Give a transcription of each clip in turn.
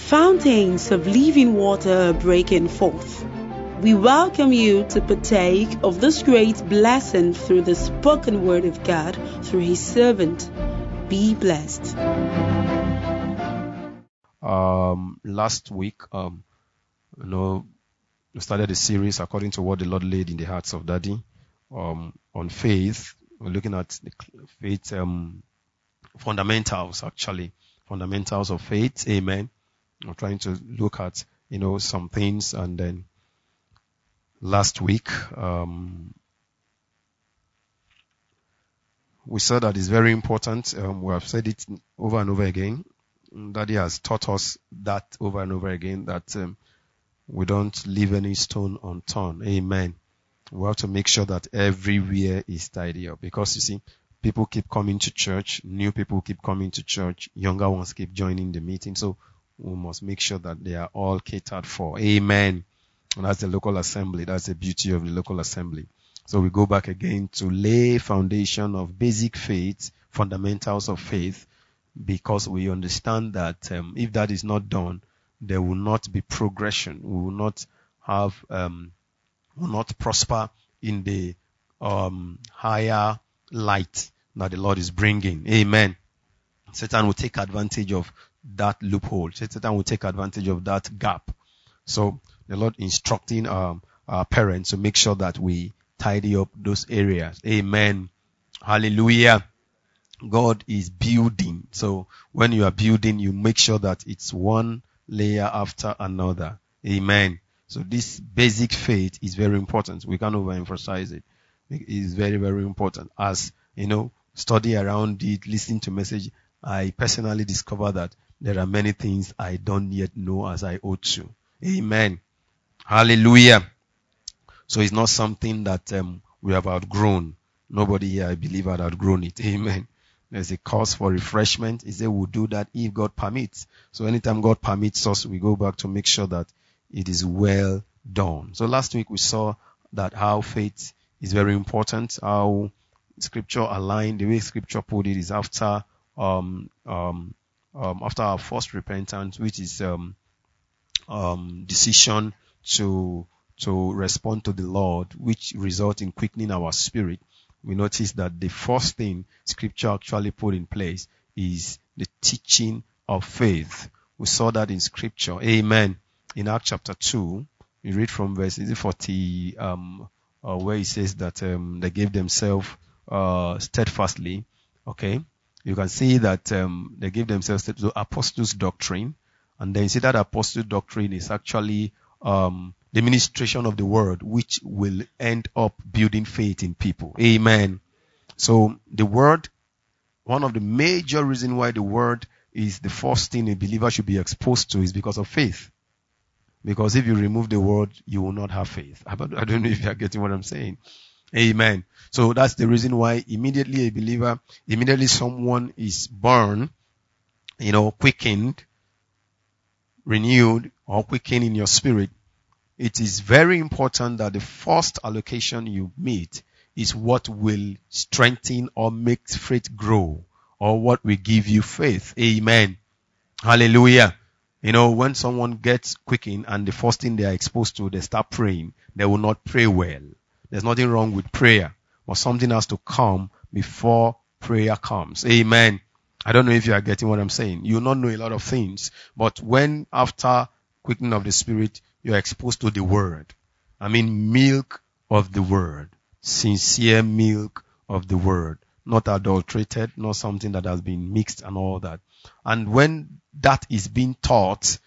Fountains of living water are breaking forth. We welcome you to partake of this great blessing through the spoken word of God through His servant. Be blessed. Last week, we started a series according to what the Lord laid in the hearts of Daddy on faith. We're looking at the faith fundamentals of faith. Amen. We're trying to look at some things, and then last week we said that it's very important. We have said it over and over again. Daddy has taught us that over and over again, that we don't leave any stone unturned. Amen. We have to make sure that everywhere is tidy up, because you see, people keep coming to church, new people keep coming to church, younger ones keep joining the meeting. So we must make sure that they are all catered for. Amen. And that's the local assembly. That's the beauty of the local assembly. So we go back again to lay foundation of basic faith, fundamentals of faith, because we understand that if that is not done, there will not be progression. We will not have, will not prosper in the higher light that the Lord is bringing. Amen. Satan will take advantage of that loophole. Satan will take advantage of that gap. So the Lord instructing our parents to make sure that we tidy up those areas. Amen. Hallelujah. God is building. So when you are building, you make sure that it's one layer after another. Amen. So this basic faith is very important. We can't overemphasize it. It is very, very important. As study around it, listen to message, I personally discover that there are many things I don't yet know as I ought to. Amen. Hallelujah. So it's not something that we have outgrown. Nobody here, I believe, had outgrown it. Amen. There's a cause for refreshment. He said we'll do that if God permits. So anytime God permits us, we go back to make sure that it is well done. So last week we saw that how faith is very important, how Scripture aligned, the way Scripture put it is after our first repentance, which is decision to respond to the Lord, which result in quickening our spirit. We notice that the first thing Scripture actually put in place is the teaching of faith. We saw that in Scripture. Amen. In Acts chapter 2, we read from verse 40, where it says that they gave themselves steadfastly. Okay. You can see that they gave themselves to apostles' doctrine. And then you see that apostles' doctrine is actually the ministration of the word, which will end up building faith in people. Amen. So the word, one of the major reasons why the word is the first thing a believer should be exposed to is because of faith. Because if you remove the word, you will not have faith. I don't know if you are getting what I'm saying. Amen. So that's the reason why immediately someone is born, quickened, renewed, or quickened in your spirit, it is very important that the first allocation you meet is what will strengthen or make faith grow, or what will give you faith. Amen. Hallelujah. When someone gets quickened and the first thing they are exposed to, they start praying, they will not pray well. There's nothing wrong with prayer, but something has to come before prayer comes. Amen. I don't know if you are getting what I'm saying. You will not know a lot of things, but when after quickening of the spirit, you are exposed to the word. I mean, milk of the word. Sincere milk of the word. Not adulterated, not something that has been mixed and all that. And when that is being taught,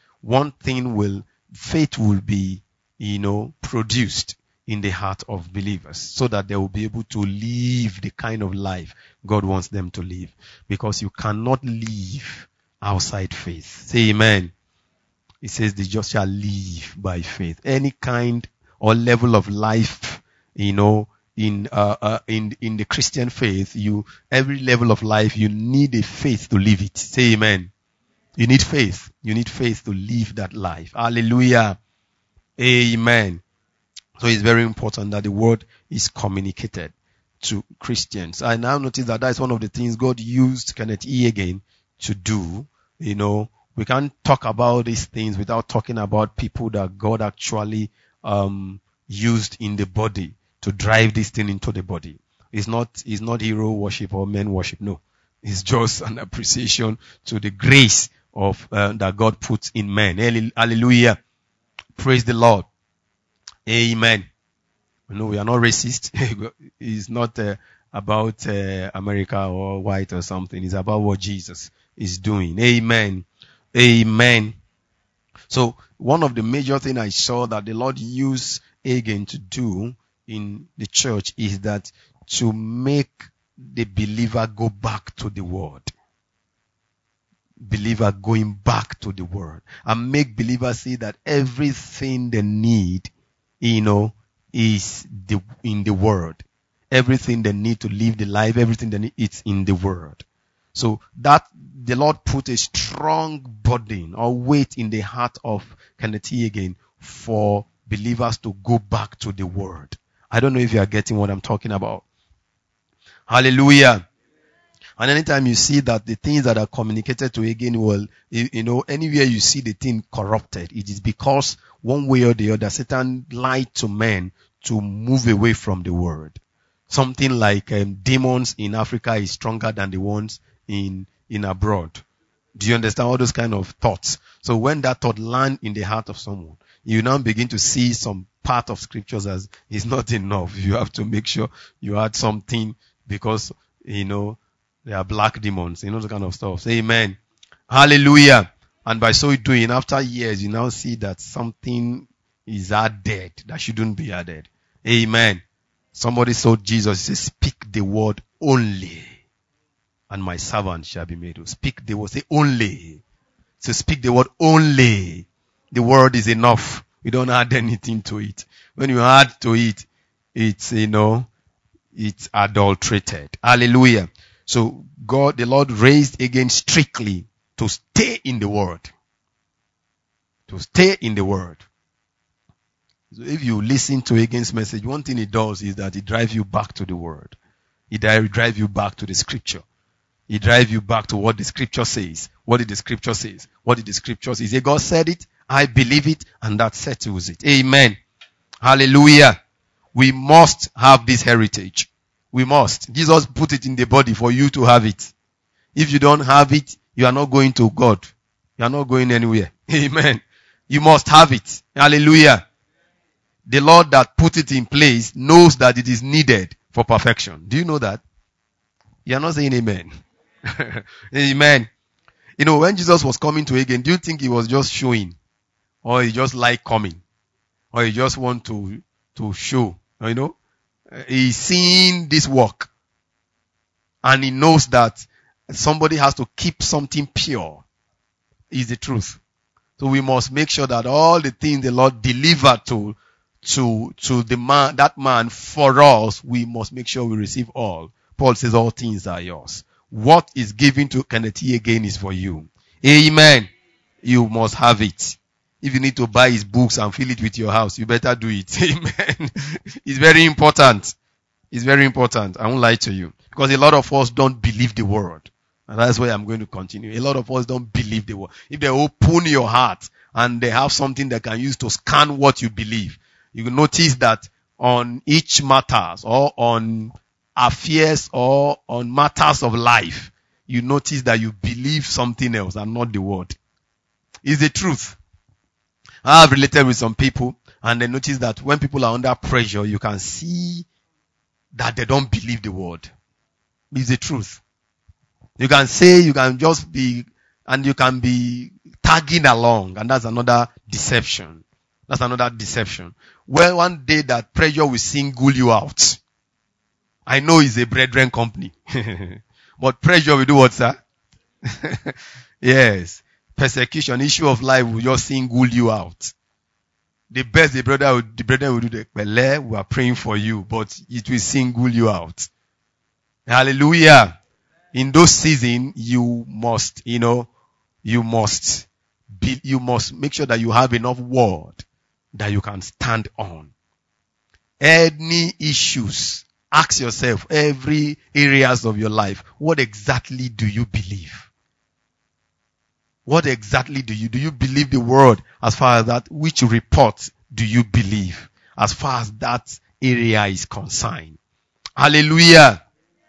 faith will be, produced in the heart of believers, so that they will be able to live the kind of life God wants them to live. Because you cannot live outside faith. Say amen. It says the just shall live by faith. Any kind or level of life, in the Christian faith, every level of life, you need a faith to live it. Say amen. You need faith. You need faith to live that life. Hallelujah. Amen. So it's very important that the word is communicated to Christians. I now notice that is one of the things God used Kenneth E. again to do, We can't talk about these things without talking about people that God actually used in the body to drive this thing into the body. It's not hero worship or men worship. No, it's just an appreciation to the grace of that God puts in men. Hallelujah! Praise the Lord. Amen. No, we are not racist. It's not about America or white or something. It's about what Jesus is doing. Amen. Amen. So one of the major things I saw that the Lord used Hagin to do in the church is that to make the believer go back to the word. Believer going back to the word. And make believers see that everything they need, is in the word. Everything they need to live the life, everything they need, it's in the word. So that the Lord put a strong burden or weight in the heart of Kenneth Hagin for believers to go back to the word. I don't know if you are getting what I'm talking about. Hallelujah. And anytime you see that the things that are communicated to Hagin, well, anywhere you see the thing corrupted, it is because one way or the other, Satan lied to men to move away from the word. Something like demons in Africa is stronger than the ones in abroad. Do you understand all those kind of thoughts? So when that thought lands in the heart of someone, you now begin to see some part of scriptures as it's not enough. You have to make sure you add something because, there are black demons, those kind of stuff. Amen. Hallelujah. And by so doing, after years, you now see that something is added that shouldn't be added. Amen. Somebody told Jesus, he says, speak the word only, and my servant shall be made. Speak the word, say only. So speak the word only. The word is enough. You don't add anything to it. When you add to it, it's, it's adulterated. Hallelujah. So God, the Lord raised Hagin strictly to stay in the word. To stay in the word. So if you listen to Hagin's message, one thing it does is that it drives you back to the word. It drives you back to the scripture. It drives you back to what the scripture says. What did the scripture say? What did the scripture say? Say, God said it, I believe it, and that settles it. Amen. Hallelujah. We must have this heritage. We must. Jesus put it in the body for you to have it. If you don't have it, you are not going to God. You are not going anywhere. Amen. You must have it. Hallelujah. The Lord that put it in place knows that it is needed for perfection. Do you know that? You are not saying amen. Amen. When Jesus was coming to Hagin, do you think he was just showing? Or he just like coming? Or he just want to show? He's seeing this work. And he knows that somebody has to keep something pure. Is the truth. So we must make sure that all the things the Lord delivered to the man, that man for us, we must make sure we receive all. Paul says all things are yours. What is given to Kenneth Hagin is for you. Amen. You must have it. If you need to buy his books and fill it with your house, you better do it. Amen. It's very important. It's very important. I won't lie to you. Because a lot of us don't believe the word. And that's why I'm going to continue. A lot of us don't believe the word. If they open your heart and they have something they can use to scan what you believe, you will notice that on each matters or on affairs or on matters of life, you notice that you believe something else and not the word. It's the truth. I have related with some people and they notice that when people are under pressure, you can see that they don't believe the word. It's the truth. You can say, you can just be, and you can be tagging along, and that's another deception. That's another deception. Well, one day that pressure will single you out. I know it's a brethren company. But pressure will do what, sir? Yes. Persecution, issue of life will just single you out. The best the brethren will do, we are praying for you, but it will single you out. Hallelujah. In those seasons, you must make sure that you have enough word that you can stand on. Any issues, ask yourself, every areas of your life, what exactly do you believe? What exactly do you believe the word as far as that? Which report do you believe as far as that area is concerned? Hallelujah.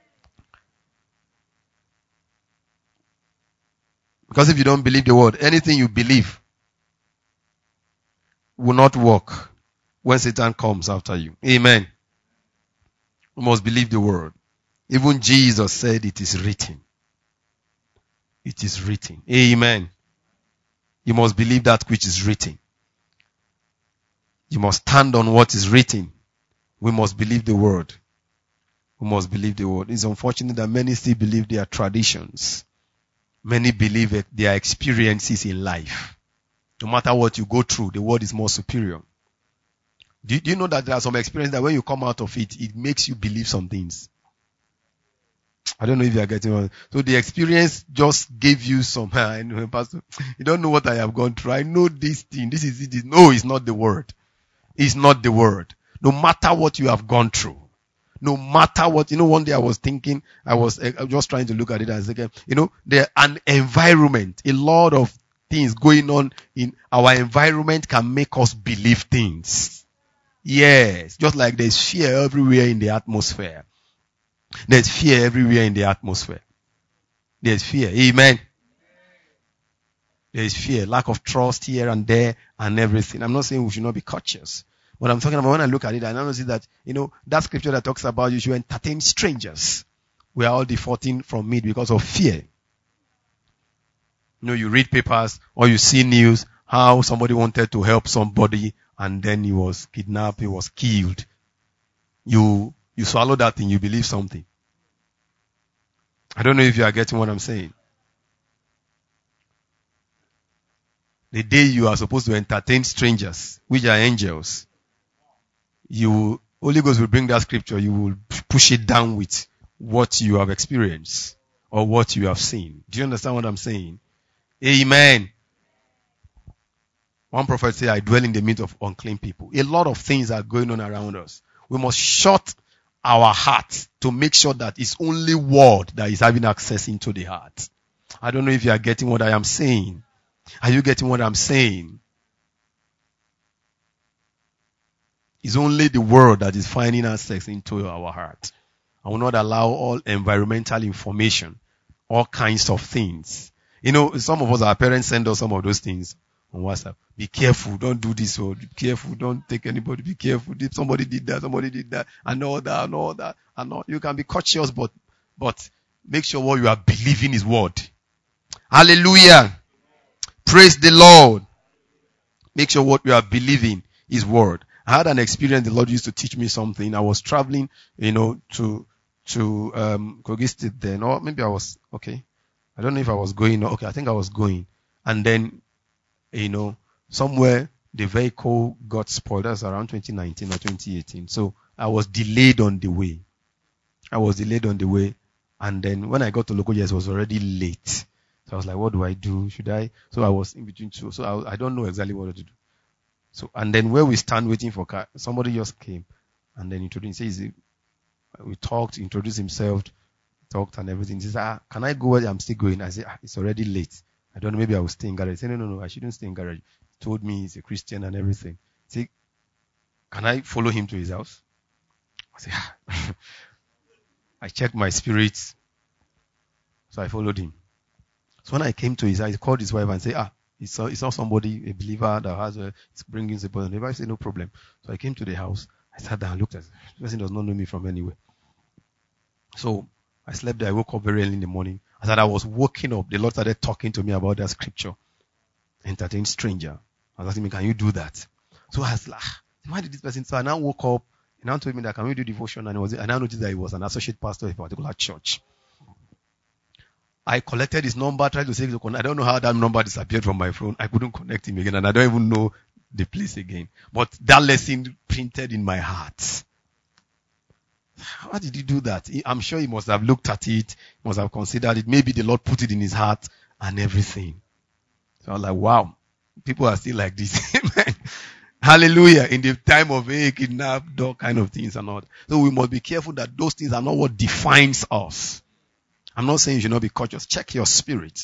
Because if you don't believe the word, anything you believe will not work when Satan comes after you. Amen. You must believe the word. Even Jesus said it is written. It is written. Amen. You must believe that which is written. You must stand on what is written. We must believe the word. We must believe the word. It's unfortunate that many still believe their traditions. Many believe their experiences in life. No matter what you go through, the word is more superior. Do you know that there are some experiences that when you come out of it, it makes you believe some things? I don't know if you are getting one. So the experience just gave you some, I know, Pastor, you don't know what I have gone through. I know this thing. This is it. No, it's not the word. It's not the word. No matter what you have gone through. No matter what, one day I was thinking, I was just trying to look at it as again, an environment, a lot of things going on in our environment can make us believe things. Yes, just like there's fear everywhere in the atmosphere. There's fear everywhere in the atmosphere. There's fear. Amen. There's fear, lack of trust here and there and everything. I'm not saying we should not be cautious. What I'm talking about, when I look at it, I now see that, that scripture that talks about you should entertain strangers. We are all defaulting from it because of fear. You read papers or you see news, how somebody wanted to help somebody and then he was kidnapped, he was killed. You swallow that thing, you believe something. I don't know if you are getting what I'm saying. The day you are supposed to entertain strangers, which are angels, Holy Ghost will bring that scripture, you will push it down with what you have experienced or what you have seen. Do you understand what I'm saying? Amen. One prophet said, I dwell in the midst of unclean people. A lot of things are going on around us. We must shut our heart to make sure that it's only word that is having access into the heart. I don't know if you are getting what I am saying. Are you getting what I'm saying? It's only the word that is finding access into our heart. I will not allow all environmental information, all kinds of things. Some of us, our parents send us some of those things on WhatsApp. Be careful, don't do this, or be careful, don't take anybody, be careful. If somebody did that, and all that. You can be cautious, but make sure what you are believing is word. Hallelujah. Praise the Lord. Make sure what you are believing is word. I had an experience, the Lord used to teach me something. I was traveling, to Kogi State then, or maybe I was, okay. I don't know if I was going, okay, I think I was going. And then, somewhere the vehicle got spoiled. That's around 2019 or 2018. So I was delayed on the way. And then when I got to Lokoja, it was already late. So I was like, what do I do? Should I? So I was in between two. So I don't know exactly what to do. So, and then where we stand waiting for car, somebody just came and then introduced, we talked, introduced himself, talked and everything. He said, can I go where I'm still going? I said, it's already late. I don't know, maybe I will stay in garage. He said, no, I shouldn't stay in garage. He told me he's a Christian and everything. He said, can I follow him to his house? I said, I checked my spirits. So I followed him. So when I came to his house, he called his wife and said, it's not somebody, a believer that it's bringing the person. The wife said, no problem. So I came to the house. I sat down and looked at him. The person does not know me from anywhere. So I slept there. I woke up very early in the morning. As I was waking up, the Lord started talking to me about that scripture. Entertain stranger. I was asking me, can you do that? So I was like, why did this person? So I now woke up. He now told me that, can we do devotion? And I now noticed that he was an associate pastor of a particular church. I collected his number, tried to save the connect. I don't know how that number disappeared from my phone. I couldn't connect him again, and I don't even know the place again. But that lesson printed in my heart. How did he do that? I'm sure he must have looked at it, must have considered it. Maybe the Lord put it in his heart and everything. So I was like, wow, people are still like this. Amen. Hallelujah. In the time of kidnap, dog kind of things and all that. So we must be careful that those things are not what defines us. I'm not saying you should not be cautious. Check your spirit.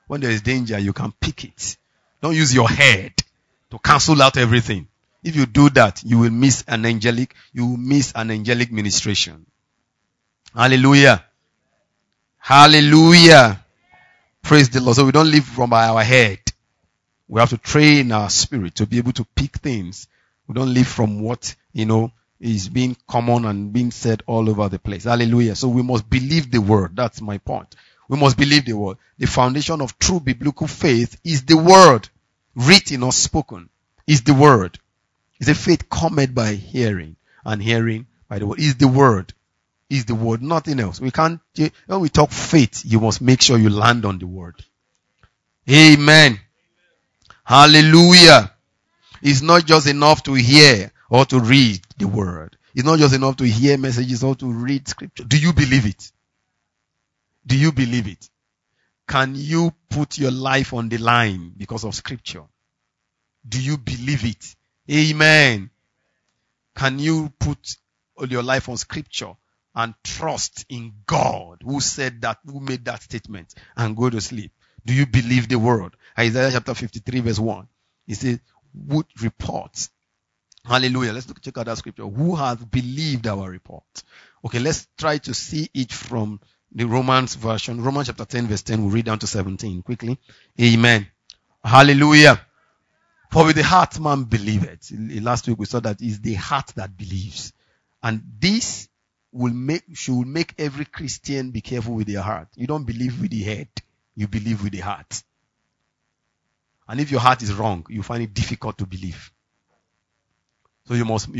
when there is danger, you can pick it. Don't use your head to cancel out everything. If you do that, you will miss an angelic ministration. Hallelujah. Hallelujah. Praise the Lord. So we don't live from by our head. We have to train our spirit to be able to pick things. We don't live from what, is being common and being said all over the place. Hallelujah. So we must believe the word. That's my point. We must believe the word. The foundation of true biblical faith is the word. Written or spoken is the word. It's a faith cometh by hearing, and hearing by the word. Is the word. Is the word. Nothing else. When we talk faith, you must make sure you land on the word. Amen. Hallelujah. It's not just enough to hear or to read the word. It's not just enough to hear messages or to read scripture. Do you believe it? Do you believe it? Can you put your life on the line because of scripture? Do you believe it? Amen. Can you put your life on scripture and trust in God who said that, who made that statement, and go to sleep? Do you believe the word? Isaiah chapter 53 verse 1. He says, "Would report." Hallelujah. Let's check out that scripture. Who has believed our report? Okay, let's try to see it from the Romans version. Romans chapter 10 verse 10. We'll read down to 17 quickly. Amen. Hallelujah. For with the heart man believeth. Last week we saw that it's the heart that believes. And this should make every Christian be careful with their heart. You don't believe with the head. You believe with the heart. And if your heart is wrong, you find it difficult to believe. So you must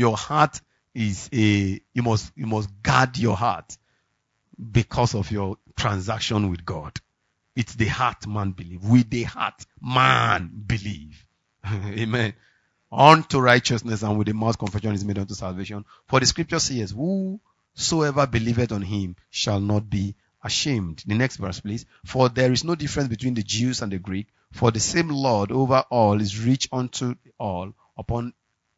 guard your heart because of your transaction with God. It's the heart man believe. With the heart man believe. Amen. Unto righteousness, and with the mouth confession is made unto salvation. For the scripture says, whosoever believeth on him shall not be ashamed. The next verse, please. For there is no difference between the Jews and the Greek, for the same Lord over all is rich unto all, upon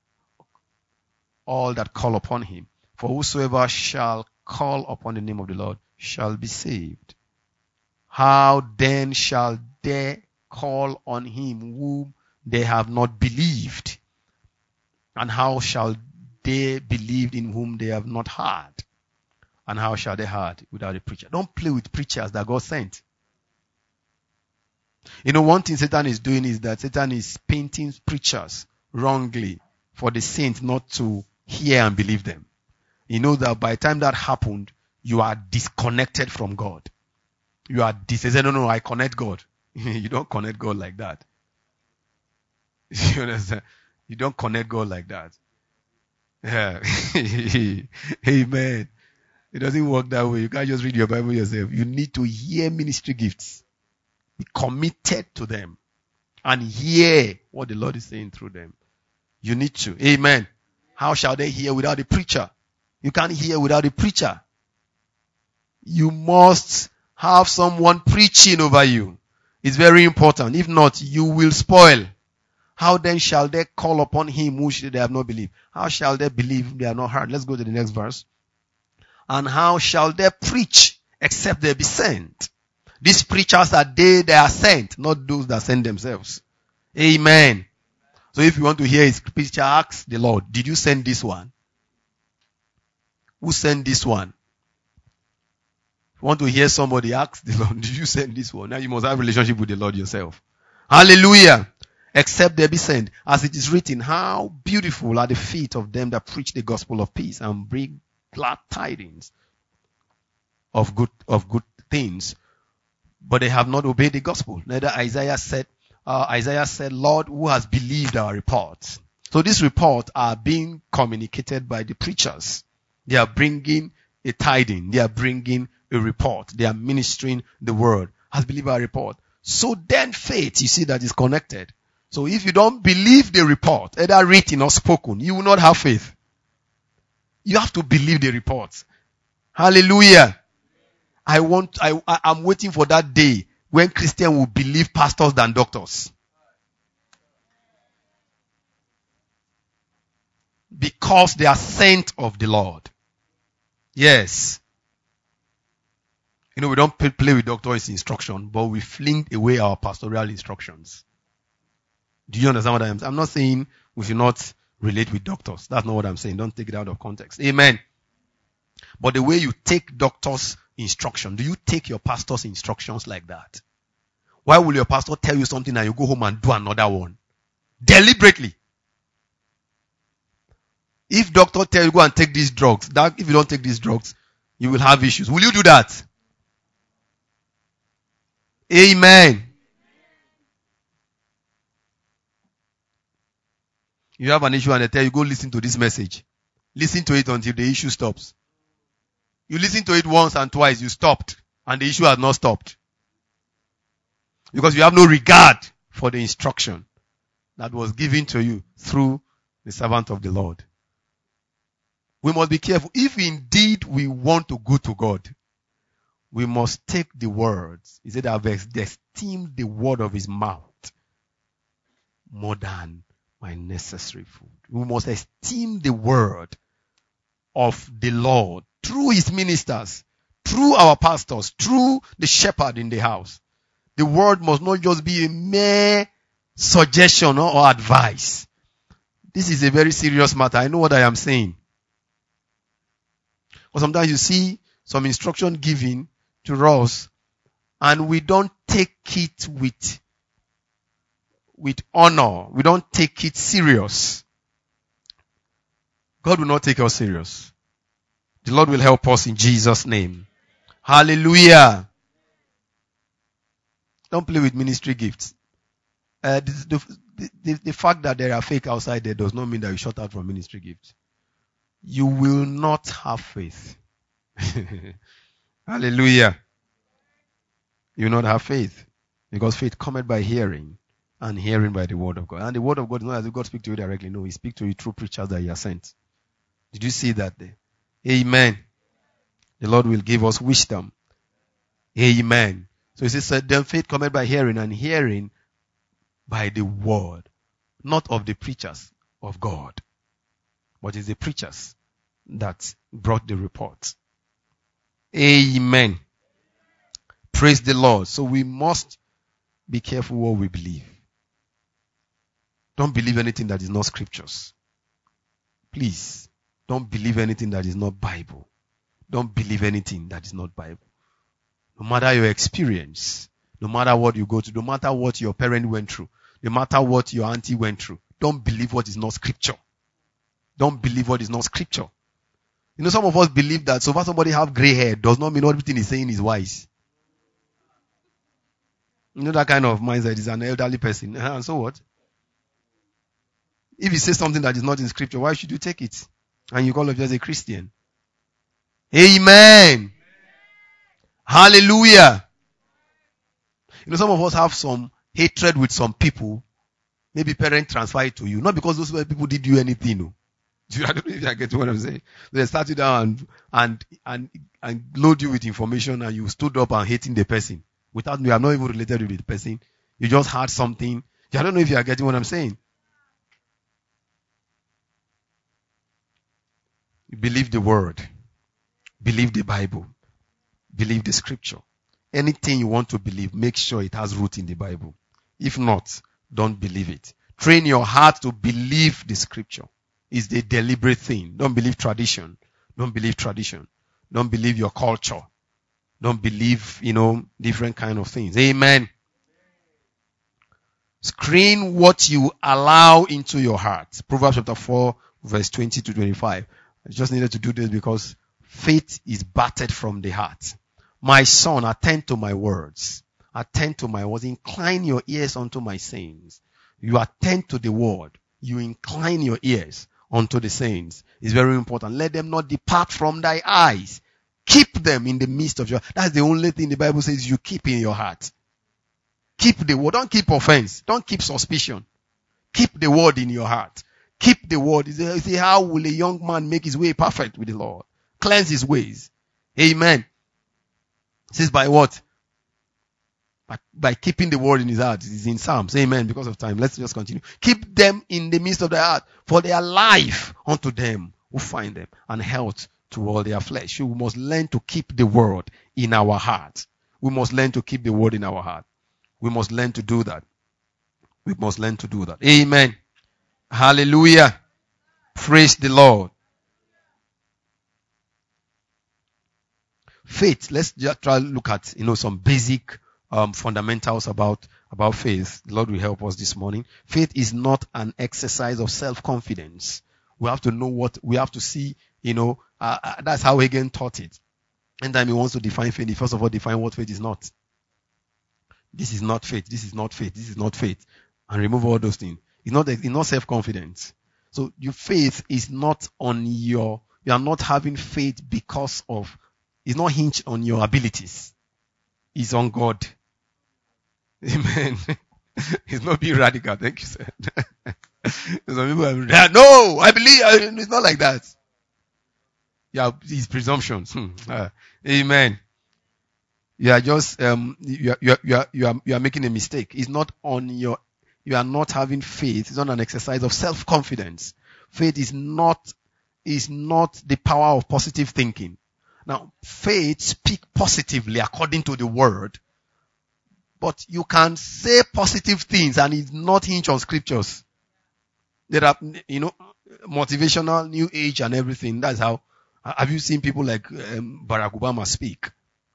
all that call upon him. For whosoever shall call upon the name of the Lord shall be saved. How then shall they call on him whom they have not believed? And how shall they believe in whom they have not heard? And how shall they heard without a preacher? Don't play with preachers that God sent. One thing Satan is doing is that Satan is painting preachers wrongly for the saints not to hear and believe them. You know that by the time that happened, you are disconnected from God. You are no, I connect God. You don't connect God like that. You understand? You don't connect God like that. Yeah. Amen. It doesn't work that way. You can't just read your Bible yourself. You need to hear ministry gifts. Be committed to them. And hear what the Lord is saying through them. You need to. Amen. How shall they hear without a preacher? You can't hear without a preacher. You must have someone preaching over you. It's very important. If not, you will spoil. How then shall they call upon him who they have not believed? How shall they believe if they have not heard? Let's go to the next verse. And how shall they preach except they be sent? These preachers are they are sent, not those that send themselves. Amen. So if you want to hear his preacher, ask the Lord, did you send this one? Who sent this one? If you want to hear somebody, ask the Lord, did you send this one? Now you must have a relationship with the Lord yourself. Hallelujah. Except they be sent. As it is written, how beautiful are the feet of them that preach the gospel of peace and bring glad tidings of good things. But they have not obeyed the gospel. Neither Isaiah said, Lord, who has believed our reports? So these reports are being communicated by the preachers. They are bringing a tiding. They are bringing a report. They are ministering the word. Has believed our report. So then faith, you see that is connected. So if you don't believe the report, either written or spoken, you will not have faith. You have to believe the report. Hallelujah. I'm waiting for that day when Christians will believe pastors than doctors. Because they are sent of the Lord. Yes. We don't play with doctor's instruction, but we fling away our pastoral instructions. Do you understand what I'm not saying we should not relate with doctors. That's not what I'm saying. Don't take it out of context. Amen. But the way you take doctor's instruction, do you take your pastor's instructions like that? Why will your pastor tell you something and you go home and do another one? Deliberately. If doctor tell you go and take these drugs, if you don't take these drugs, you will have issues. Will you do that? Amen. You have an issue and they tell you, go listen to this message. Listen to it until the issue stops. You listen to it once and twice, you stopped, and the issue has not stopped. Because you have no regard for the instruction that was given to you through the servant of the Lord. We must be careful. If indeed we want to go to God, we must take the words. He said, I've esteemed the word of his mouth more than my necessary food. We must esteem the word of the Lord through his ministers, through our pastors, through the shepherd in the house. The word must not just be a mere suggestion or advice. This is a very serious matter. I know what I am saying. But sometimes you see some instruction given to us and we don't take it with honor. We don't take it serious. God will not take us serious. The Lord will help us in Jesus' name. Hallelujah. Don't play with ministry gifts. The fact that there are fake outside there does not mean that you shut out from ministry gifts. You will not have faith. Hallelujah. You will not have faith. Because faith cometh by hearing, and hearing by the word of God. And the word of God is not as if God speaks to you directly. No, he speaks to you through preachers that he has sent. Did you see that there? Amen. The Lord will give us wisdom. Amen. So he says, then faith cometh by hearing, and hearing by the word. Not of the preachers of God, but it's the preachers that brought the report. Amen. Praise the Lord. So we must be careful what we believe. Don't believe anything that is not scriptures. Please, don't believe anything that is not Bible. Don't believe anything that is not Bible. No matter your experience, no matter what you go through, no matter what your parent went through, no matter what your auntie went through, don't believe what is not scripture. Don't believe what is not scripture. You know, some of us believe that so far somebody have gray hair does not mean everything he's saying is wise. You know that kind of mindset is an elderly person. And so what? If he says something that is not in scripture, why should you take it? And you call yourself a Christian. Amen. Hallelujah. You know, some of us have some hatred with some people. Maybe parents transfer it to you. Not because those people did you anything. No. I don't know if I get what I'm saying. They start you down and load you with information and you stood up and hating the person. Without you are not even related with the person. You just heard something. I don't know if you are getting what I'm saying. Believe the word. Believe the Bible. Believe the scripture. Anything you want to believe, make sure it has root in the Bible. If not, don't believe it. Train your heart to believe the scripture. It's the deliberate thing. Don't believe tradition. Don't believe tradition. Don't believe your culture. Don't believe, different kind of things. Amen. Screen what you allow into your heart. Proverbs chapter 4, verse 20 to 25. I just needed to do this because faith is battered from the heart. My son, attend to my words. Attend to my words. Incline your ears unto my sayings. You attend to the word. You incline your ears unto the sayings. It's very important. Let them not depart from thy eyes. Keep them in the midst of your... That's the only thing the Bible says you keep in your heart. Keep the word. Don't keep offense. Don't keep suspicion. Keep the word in your heart. Keep the word. You say, how will a young man make his way perfect with the Lord? Cleanse his ways. Amen. It says by what? By keeping the word in his heart. It's in Psalms. Amen. Because of time. Let's just continue. Keep them in the midst of the heart. For they are life unto them who find them, and health to all their flesh. We must learn to keep the word in our heart. We must learn to keep the word in our heart. We must learn to do that. We must learn to do that. Amen. Hallelujah. Praise the Lord. Faith. Let's just try to look at, some basic fundamentals about faith. The Lord will help us this morning. Faith is not an exercise of self-confidence. We have to know what, we have to see, that's how Hagin taught it. Anytime he wants to define faith, he first of all define what faith is not. This is not faith. This is not faith. This is not faith. And remove all those things. It's not self-confidence. So your faith is not you are not having faith because of, it's not hinged on your abilities. It's on God. Amen. It's not being radical. Thank you, sir. Some people are, no, I believe, it's not like that. Yeah, it's presumptions. Amen. You are just, you are making a mistake. It's not on you are not having faith. It's not an exercise of self-confidence. Faith is not the power of positive thinking. Now, faith speaks positively according to the word, but you can say positive things and it's not hinged on scriptures. There are, motivational, new age and everything. That's how. Have you seen people like Barack Obama speak?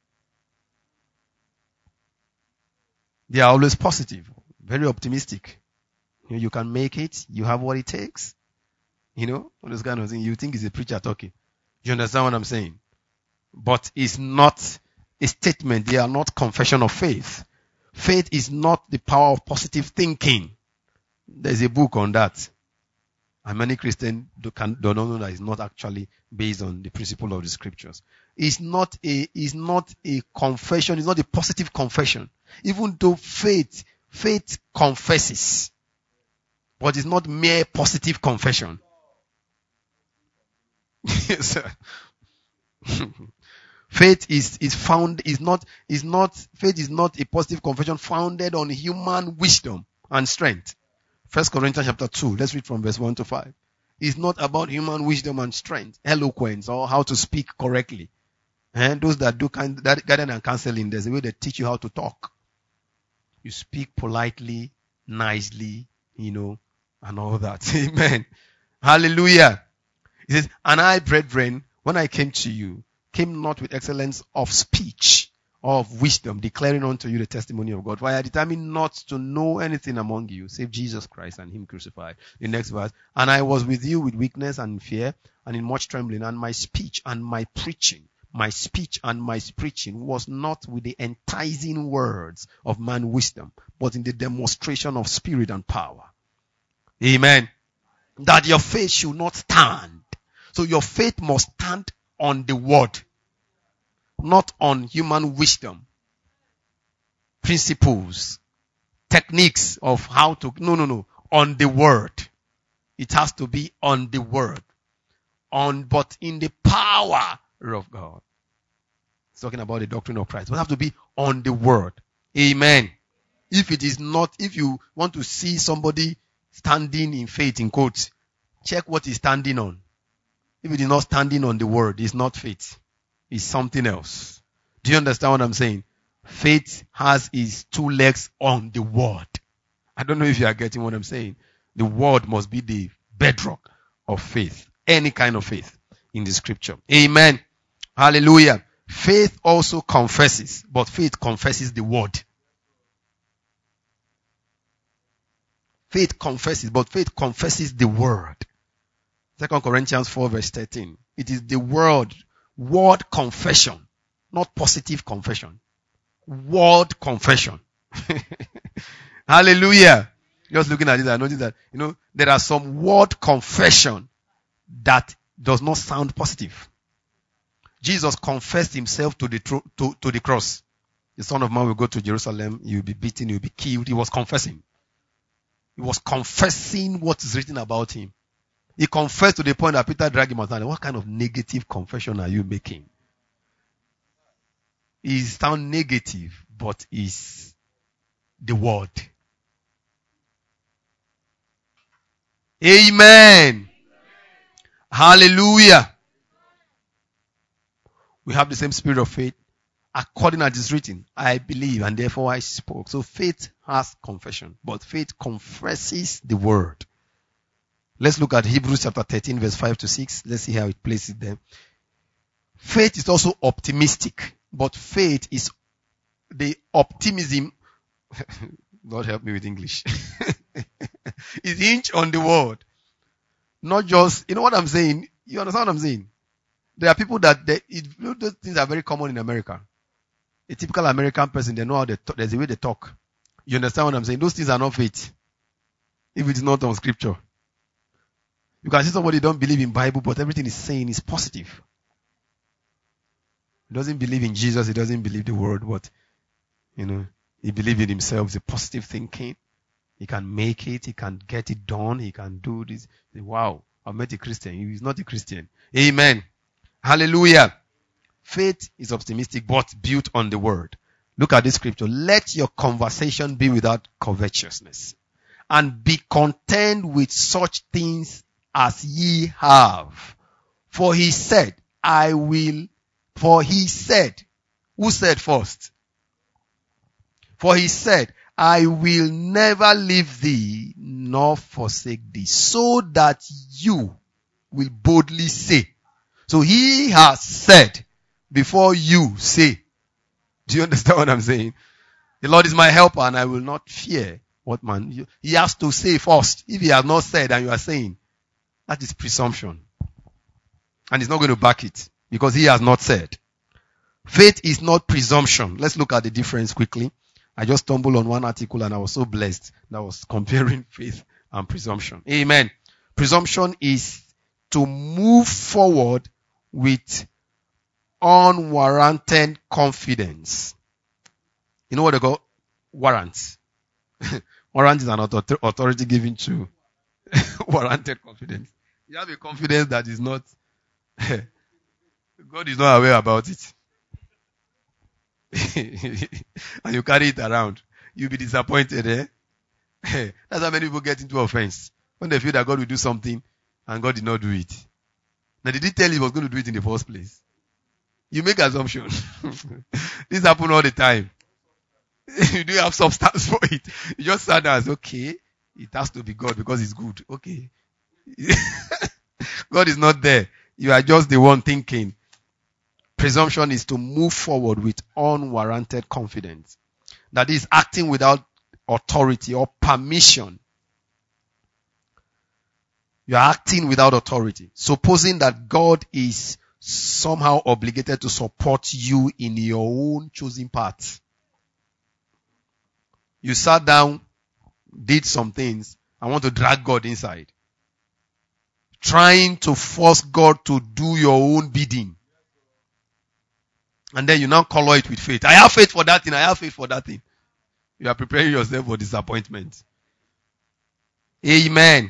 They are always positive, very optimistic. You can make it. You have what it takes. All those kind of things. You think it's a preacher talking. You understand what I'm saying? But it's not a statement. They are not confession of faith. Faith is not the power of positive thinking. There's a book on that. And many Christians don't know that it's not actually based on the principle of the scriptures. It's not a confession. It's not a positive confession. Even though faith confesses. But it's not mere positive confession. Yes, sir. Faith is not a positive confession founded on human wisdom and strength. 1 Corinthians chapter 2, let's read from verse 1 to 5. It's not about human wisdom and strength, eloquence, or how to speak correctly. And those that do guidance and counseling, there's a way they teach you how to talk. You speak politely, nicely, and all that. Amen. Hallelujah. He says, and I, brethren, when I came to you, came not with excellence of speech or of wisdom, declaring unto you the testimony of God. For I had determined not to know anything among you, save Jesus Christ and Him crucified. The next verse. And I was with you with weakness and fear, and in much trembling, and my speech and my preaching was not with the enticing words of man wisdom, but in the demonstration of spirit and power. Amen. That your faith should not stand. So your faith must stand on the word, not on human wisdom, principles, techniques of how to, no, on the word. It has to be on the word, but in the power of God. It's talking about the doctrine of Christ. It have to be on the word. Amen. If you want to see somebody standing in faith, in quotes, check what he's standing on. If it is not standing on the word, it's not faith. It's something else. Do you understand what I'm saying? Faith has its two legs on the word. I don't know if you are getting what I'm saying. The word must be the bedrock of faith. Any kind of faith in the scripture. Amen. Hallelujah. Faith also confesses, but faith confesses the word. Faith confesses, but faith confesses the word. 2 Corinthians 4 verse 13. It is the word confession, not positive confession. Word confession. Hallelujah. Just looking at it, I noticed that, there are some word confession that does not sound positive. Jesus confessed himself to the cross. The Son of Man will go to Jerusalem, he will be beaten, he will be killed. He was confessing. He was confessing what is written about him. He confessed to the point that Peter dragged him aside. What kind of negative confession are you making? It sounds negative, but it's the word. Amen. Hallelujah. We have the same spirit of faith. According as it is written, I believe and therefore I spoke. So faith has confession, but faith confesses the word. Let's look at Hebrews chapter 13 verse 5 to 6. Let's see how it places there. Faith is also optimistic, but faith is the optimism. God help me with English. Is hinged on the word. Not just, you know what I'm saying? You understand what I'm saying? There are people that, those things are very common in America. A typical American person, they know how they talk. There's a way they talk. You understand what I'm saying? Those things are not faith. If it is not on scripture. You can see somebody don't believe in Bible, but everything he's saying is positive. He doesn't believe in Jesus. He doesn't believe the word, but, he believes in himself. It's a positive thinking. He can make it. He can get it done. He can do this. Wow, I've met a Christian. He's not a Christian. Amen. Hallelujah. Faith is optimistic, but built on the word. Look at this scripture. Let your conversation be without covetousness, and be content with such things as ye have. For he said, who said first? For he said, I will never leave thee nor forsake thee, so that you will boldly say. So he has said before you say. Do you understand what I'm saying? The Lord is my helper and I will not fear what man. He has to say first. If he has not said and you are saying, that is presumption. And he's not going to back it because he has not said. Faith is not presumption. Let's look at the difference quickly. I just stumbled on one article and I was so blessed that I was comparing faith and presumption. Amen. Presumption is to move forward with unwarranted confidence. You know what they call warrants? Warrant is an authority given to warranted confidence. You have a confidence that is not, God is not aware about it. And you carry it around. You'll be disappointed, eh? That's how many people get into offense. When they feel that God will do something and God did not do it. Now, did he tell you he was going to do it in the first place? You make assumption. This happens all the time. You do have substance for it. You just sat down as, okay, it has to be God because it's good. Okay. God is not there. You are just the one thinking. Presumption is to move forward with unwarranted confidence. That is acting without authority or permission. You are acting without authority. Supposing that God is somehow obligated to support you in your own choosing path. You sat down, did some things, and want to drag God inside. Trying to force God to do your own bidding. And then you now color it with faith. I have faith for that thing. I have faith for that thing. You are preparing yourself for disappointment. Amen.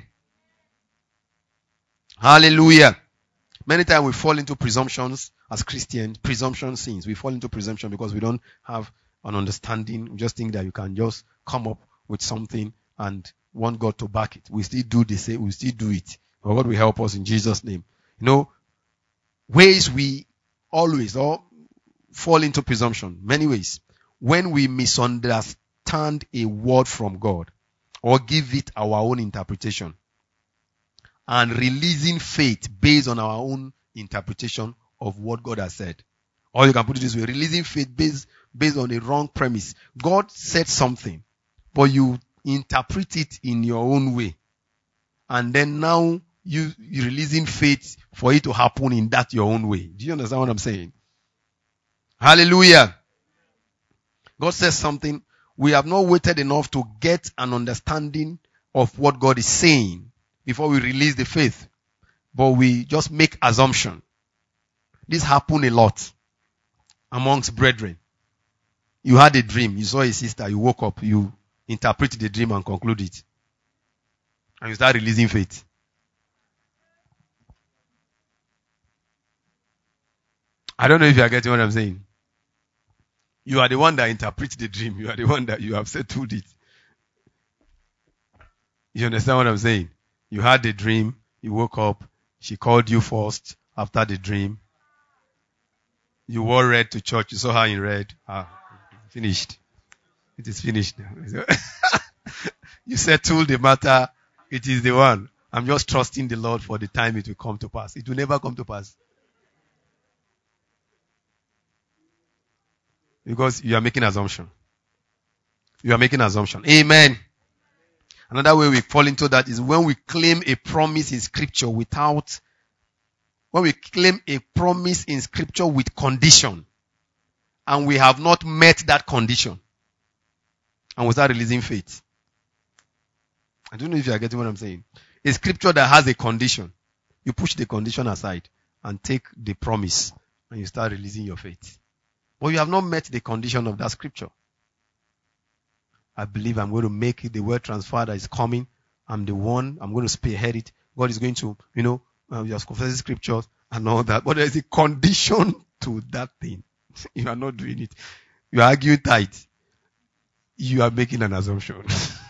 Hallelujah. Many times we fall into presumptions as Christians, presumption sins. We fall into presumption because we don't have an understanding. We just think that you can just come up with something and want God to back it. We still do the same. We still do it. But God will help us in Jesus' name. Ways we always fall into presumption. Many ways. When we misunderstand a word from God or give it our own interpretation and releasing faith based on our own interpretation of what God has said. Or you can put it this way, releasing faith based on a wrong premise. God said something, but you interpret it in your own way. And then now you're releasing faith for it to happen in that your own way. Do you understand what I'm saying? Hallelujah. God says something. We have not waited enough to get an understanding of what God is saying before we release the faith. But we just make assumption. This happened a lot amongst brethren. You had a dream. You saw a sister. You woke up. You interpreted the dream and conclude it. And you start releasing faith. I don't know if you are getting what I'm saying. You are the one that interprets the dream. You are the one that you have settled it. You understand what I'm saying? You had the dream. You woke up. She called you first after the dream. You wore red to church. You saw her in red. Finished. It is finished now. You settled the matter. It is the one. I'm just trusting the Lord for the time it will come to pass. It will never come to pass. Because you are making assumption. You are making assumption. Amen. Another way we fall into that is when we claim a promise in scripture with condition, and we have not met that condition, and we start releasing faith. I don't know if you are getting what I'm saying. A scripture that has a condition, you push the condition aside and take the promise, and you start releasing your faith. But you have not met the condition of that scripture. I believe I'm going to make it the word transfer that is coming. I'm the one. I'm going to spearhead it. God is going to, just confess scriptures and all that. But there is a condition to that thing. You are not doing it. You are arguing tight. You are making an assumption.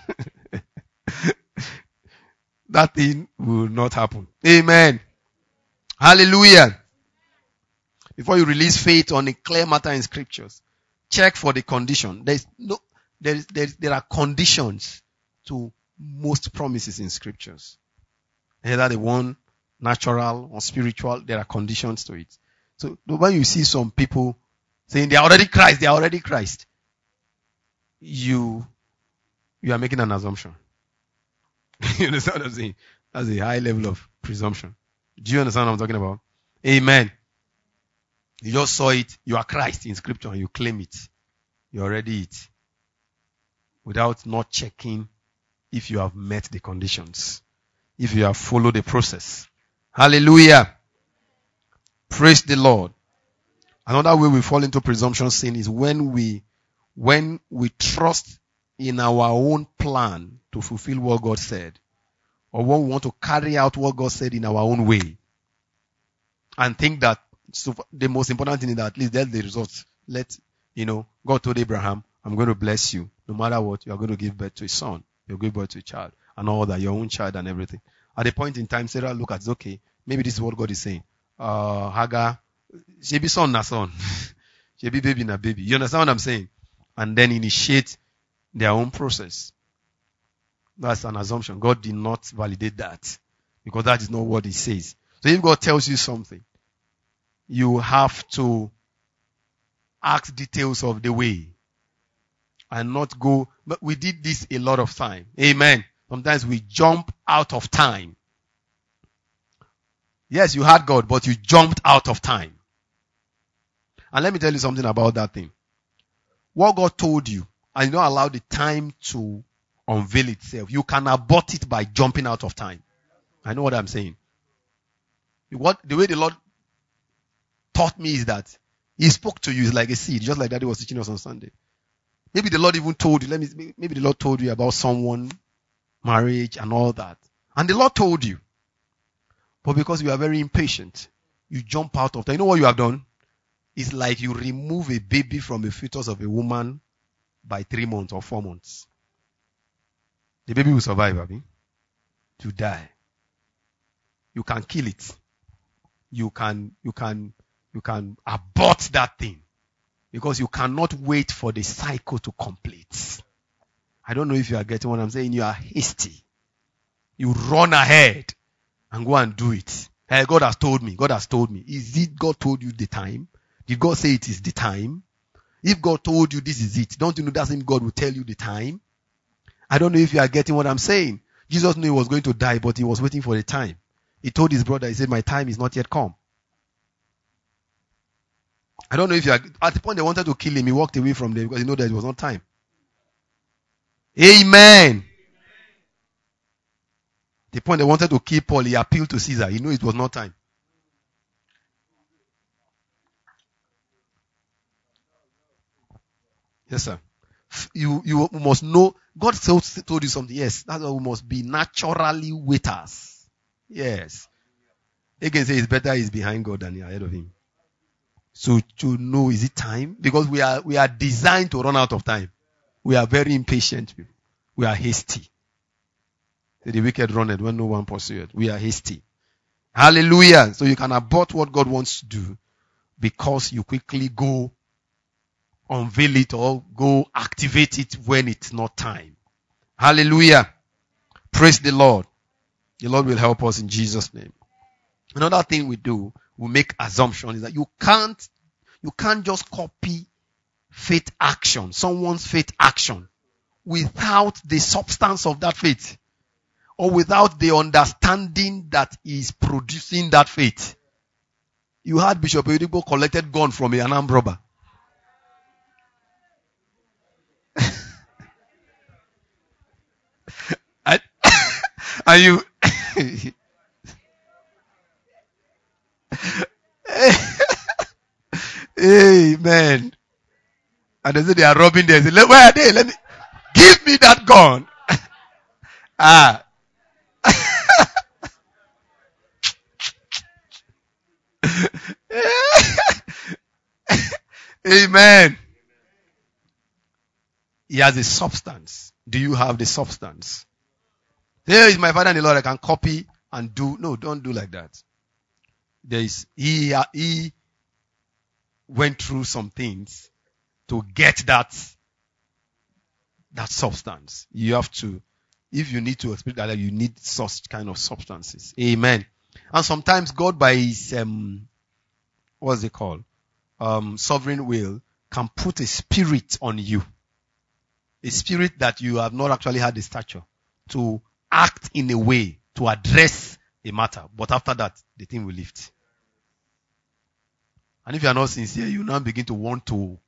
That thing will not happen. Amen. Hallelujah. Before you release faith on a clear matter in scriptures, check for the condition. There are conditions to most promises in scriptures. Either the one natural or spiritual, there are conditions to it. So when you see some people saying they are already Christ, you are making an assumption. You understand what I'm saying? That's a high level of presumption. Do you understand what I'm talking about? Amen. You just saw it. You are Christ in scripture and you claim it. You're already it. Without not checking if you have met the conditions. If you have followed the process. Hallelujah. Praise the Lord. Another way we fall into presumption sin is when we trust in our own plan to fulfill what God said. Or when we want to carry out what God said in our own way. And think that the most important thing is that at least that's the results. God told Abraham, I'm going to bless you. No matter what, you are going to give birth to a son. You'll give birth to a child. And all that, your own child and everything. At a point in time, Sarah looked at it, okay, maybe this is what God is saying. Hagar, she be son na son. She be baby na baby. You understand what I'm saying? And then initiate their own process. That's an assumption. God did not validate that. Because that is not what He says. So if God tells you something, you have to ask details of the way. And not go, but we did this a lot of time. Amen. Sometimes we jump out of time. Yes, you had God, but you jumped out of time. And let me tell you something about that thing. What God told you, and you don't allow the time to unveil itself, you can abort it by jumping out of time. I know what I'm saying. The way the Lord taught me is that He spoke to you is like a seed, just like Daddy was teaching us on Sunday. Maybe the Lord even told you, maybe the Lord told you about someone, marriage and all that. And the Lord told you. But because you are very impatient, you jump out of that. You know what you have done? It's like you remove a baby from the fetus of a woman by 3 months or 4 months. The baby will survive, Abi. To die. You can kill it. You can abort that thing. Because you cannot wait for the cycle to complete. I don't know if you are getting what I'm saying. You are hasty. You run ahead and go and do it. Hey, God has told me. God has told me. Is it God told you the time? Did God say it is the time? If God told you this is it, don't you know that same God will tell you the time? I don't know if you are getting what I'm saying. Jesus knew He was going to die, but He was waiting for the time. He told His brother, He said, my time is not yet come. I don't know if you are, at the point they wanted to kill Him, He walked away from them because He knew that it was not time. Amen. The point they wanted to kill Paul, He appealed to Caesar. He knew it was not time. Yes, sir. You must know, God told you something. Yes, that's why we must be naturally waiters. Yes. Again, say it's better He's behind God than ahead of Him. So to know, is it time? Because we are designed to run out of time. We are very impatient. We are hasty. The wicked runneth when no one pursueth. We are hasty. Hallelujah. So you can abort what God wants to do because you quickly go unveil it or go activate it when it's not time. Hallelujah. Praise the Lord. The Lord will help us in Jesus' name. Another thing we do, we make assumption is that you can't just copy faith action, someone's faith action, without the substance of that faith or without the understanding that is producing that faith. You had Bishop Oyedepo collected gun from an armed robber. and you Amen. And they say they are robbing them. Say, where are they? Let me give me that gun. Amen. He has a substance. Do you have the substance? Here is my father in the Lord. I can copy and do. No, don't do like that. He went through some things to get that substance. You have to, if you need to explain that, you need such kind of substances. Amen. And sometimes God, by his what's it called? Sovereign will, can put a spirit on you. A spirit that you have not actually had the stature to act in a way to address a matter. But after that, the thing will lift. And if you are not sincere, you now begin to want to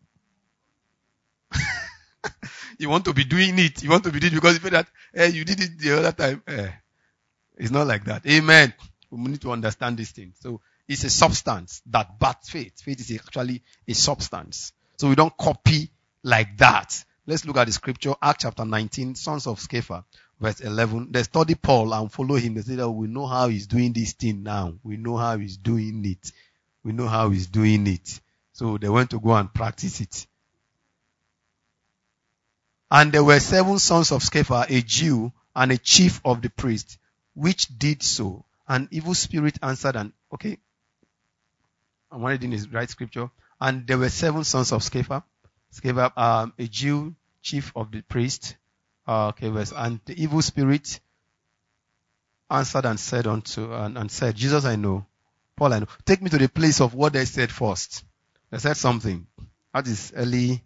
you want to be doing it. You want to be doing it because you feel that you did it the other time. It's not like that. Amen. We need to understand this thing. So it's a substance that births faith. Faith is actually a substance. So we don't copy like that. Let's look at the scripture, Acts chapter 19, sons of Sceva, verse 11. They study Paul and follow him. They say that we know how he's doing this thing now. We know how he's doing it. We know how he's doing it. So they went to go and practice it. And there were 7 sons of Sceva, a Jew and a chief of the priests, which did so. An evil spirit answered and, okay, I'm reading the right scripture. And there were 7 sons of Sceva, a Jew, chief of the priests, and the evil spirit answered and said and said, Jesus I know, Paul I know. Take me to the place of what they said first. They said something. That is early,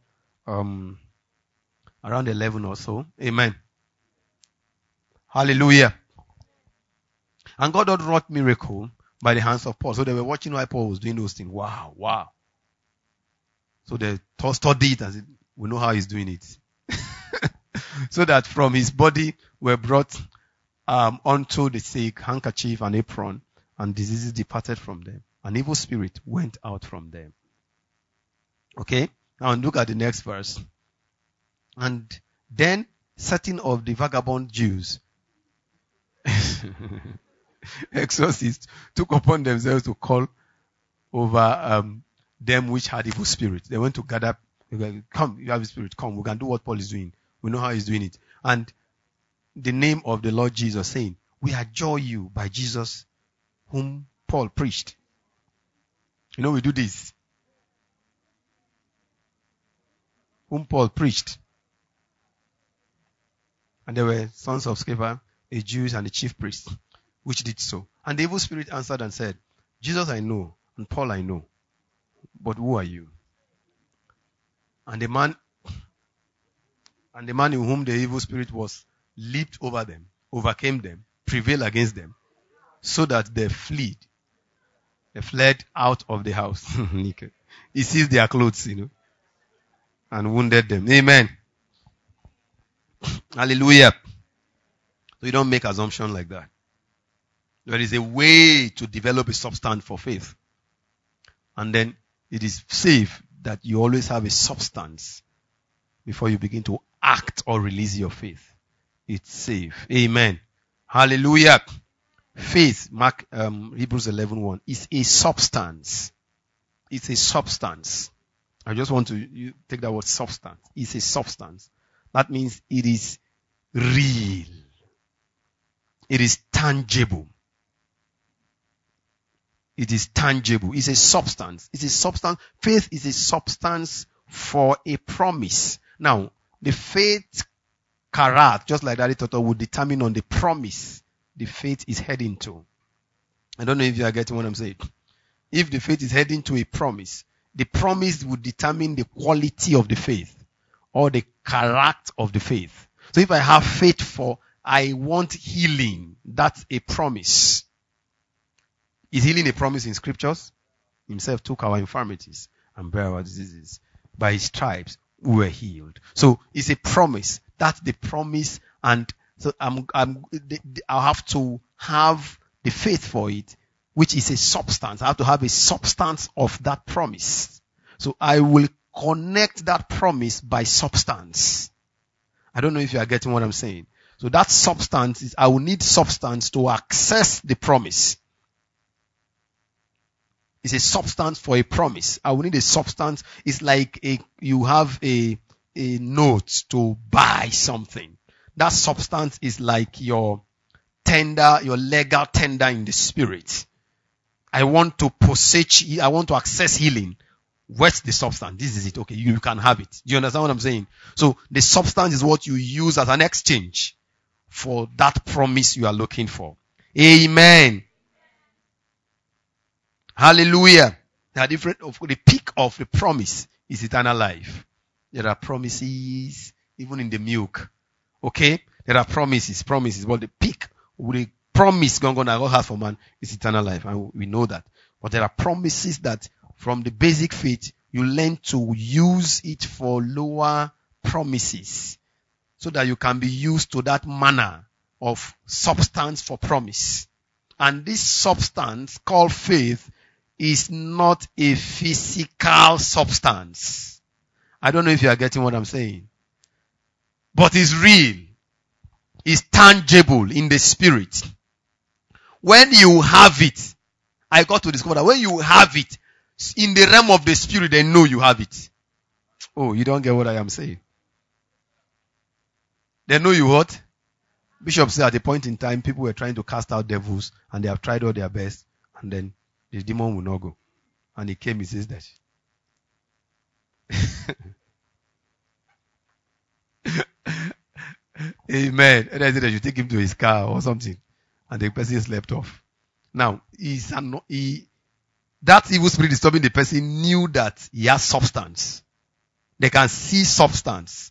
around 11 or so. Amen. Hallelujah. And God had wrought miracle by the hands of Paul. So they were watching why Paul was doing those things. Wow. So they studied it and said, we know how he's doing it. So that from his body were brought unto the sick handkerchief and apron, and diseases departed from them. An evil spirit went out from them. Okay? Now look at the next verse. And then certain of the vagabond Jews, exorcists, took upon themselves to call over them which had evil spirits. They went to gather, come, you have a spirit, come, we can do what Paul is doing. We know how he's doing it. And the name of the Lord Jesus, saying, we adjure you by Jesus whom Paul preached. You know, we do this. Whom Paul preached. And there were sons of Sceva, a Jews and the chief priest, which did so. And the evil spirit answered and said, Jesus I know, and Paul I know, but who are you? And the man in whom the evil spirit was leaped over them, overcame them, prevailed against them, so that they fled. They fled out of the house. He seized their clothes, and wounded them. Amen. Hallelujah. So you don't make assumption like that. There is a way to develop a substance for faith. And then it is safe that you always have a substance before you begin to act or release your faith. It's safe. Amen. Hallelujah. Faith, Hebrews 11:1, is a substance. It's a substance. I just want to take that word substance. It's a substance. That means it is real. It is tangible. It is tangible. It's a substance. It's a substance. Faith is a substance for a promise. Now, the faith karat, just like Daddy Toto, would determine on the promise the faith is heading to. I don't know if you are getting what I'm saying. If the faith is heading to a promise, the promise would determine the quality of the faith or the character of the faith. So if I have faith for, I want healing, that's a promise. Is healing a promise in scriptures? Himself took our infirmities and bare our diseases. By his stripes, we were healed. So it's a promise. That's the promise. And so I'll have to have the faith for it, which is a substance. I have to have a substance of that promise. So I will connect that promise by substance. I don't know if you are getting what I'm saying. So that substance is, I will need substance to access the promise. It's a substance for a promise. I will need a substance. It's like you have a note to buy something. That substance is like your legal tender in the spirit. I want to access healing. What's the substance? This is it. Okay, you can have it. Do you understand what I'm saying? So the substance is what you use as an exchange for that promise you are looking for. Amen. Hallelujah. There are different, the peak of the promise is eternal life. There are promises even in the milk. Okay? There are promises, but the peak, the promise God has for man is eternal life. And we know that. But there are promises that from the basic faith, you learn to use it for lower promises so that you can be used to that manner of substance for promise. And this substance called faith is not a physical substance. I don't know if you are getting what I'm saying. But it's real. It's tangible in the spirit. When you have it, I got to discover that when you have it, in the realm of the spirit, they know you have it. Oh, you don't get what I am saying. They know you what? Bishop said at a point in time, people were trying to cast out devils and they have tried all their best and then the demon will not go. And he came, he says that. Amen. And I said that you take him to his car or something. And the person slept off. Now, that evil spirit disturbing the person knew that he has substance. They can see substance.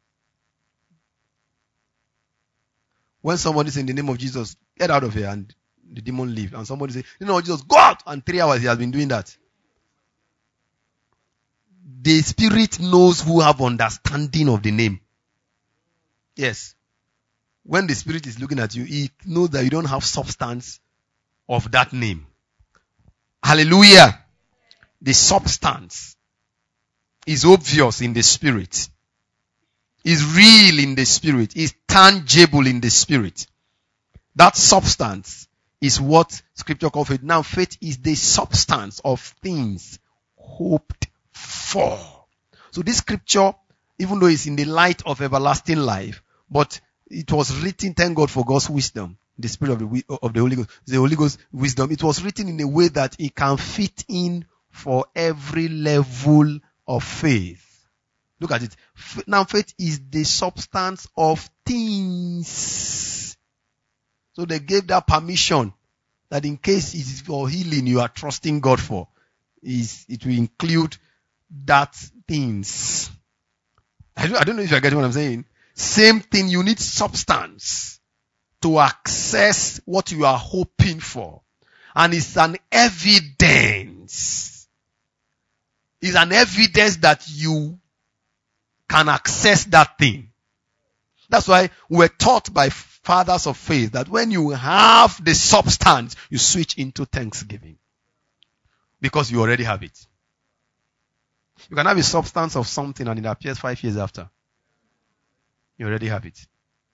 When somebody says in the name of Jesus, get out of here, and the demon leave, and somebody says, in the name of Jesus, go out, and 3 hours he has been doing that. The spirit knows who have understanding of the name. Yes. When the spirit is looking at you, he knows that you don't have substance of that name. Hallelujah. The substance is obvious in the spirit. Is real in the spirit. Is tangible in the spirit. That substance is what scripture calls faith. Now faith is the substance of things hoped for. So this scripture, even though it's in the light of everlasting life, but it was written, thank God for God's wisdom, the spirit of the Holy Ghost, the Holy Ghost wisdom. It was written in a way that it can fit in for every level of faith. Look at it. Now faith is the substance of things. So they gave that permission that in case it is for healing you are trusting God for, it will include that things. I don't know if you are getting what I'm saying. Same thing, you need substance to access what you are hoping for. And it's an evidence. It's an evidence that you can access that thing. That's why we're taught by fathers of faith that when you have the substance, you switch into thanksgiving. Because you already have it. You can have a substance of something and it appears 5 years after. You already have it.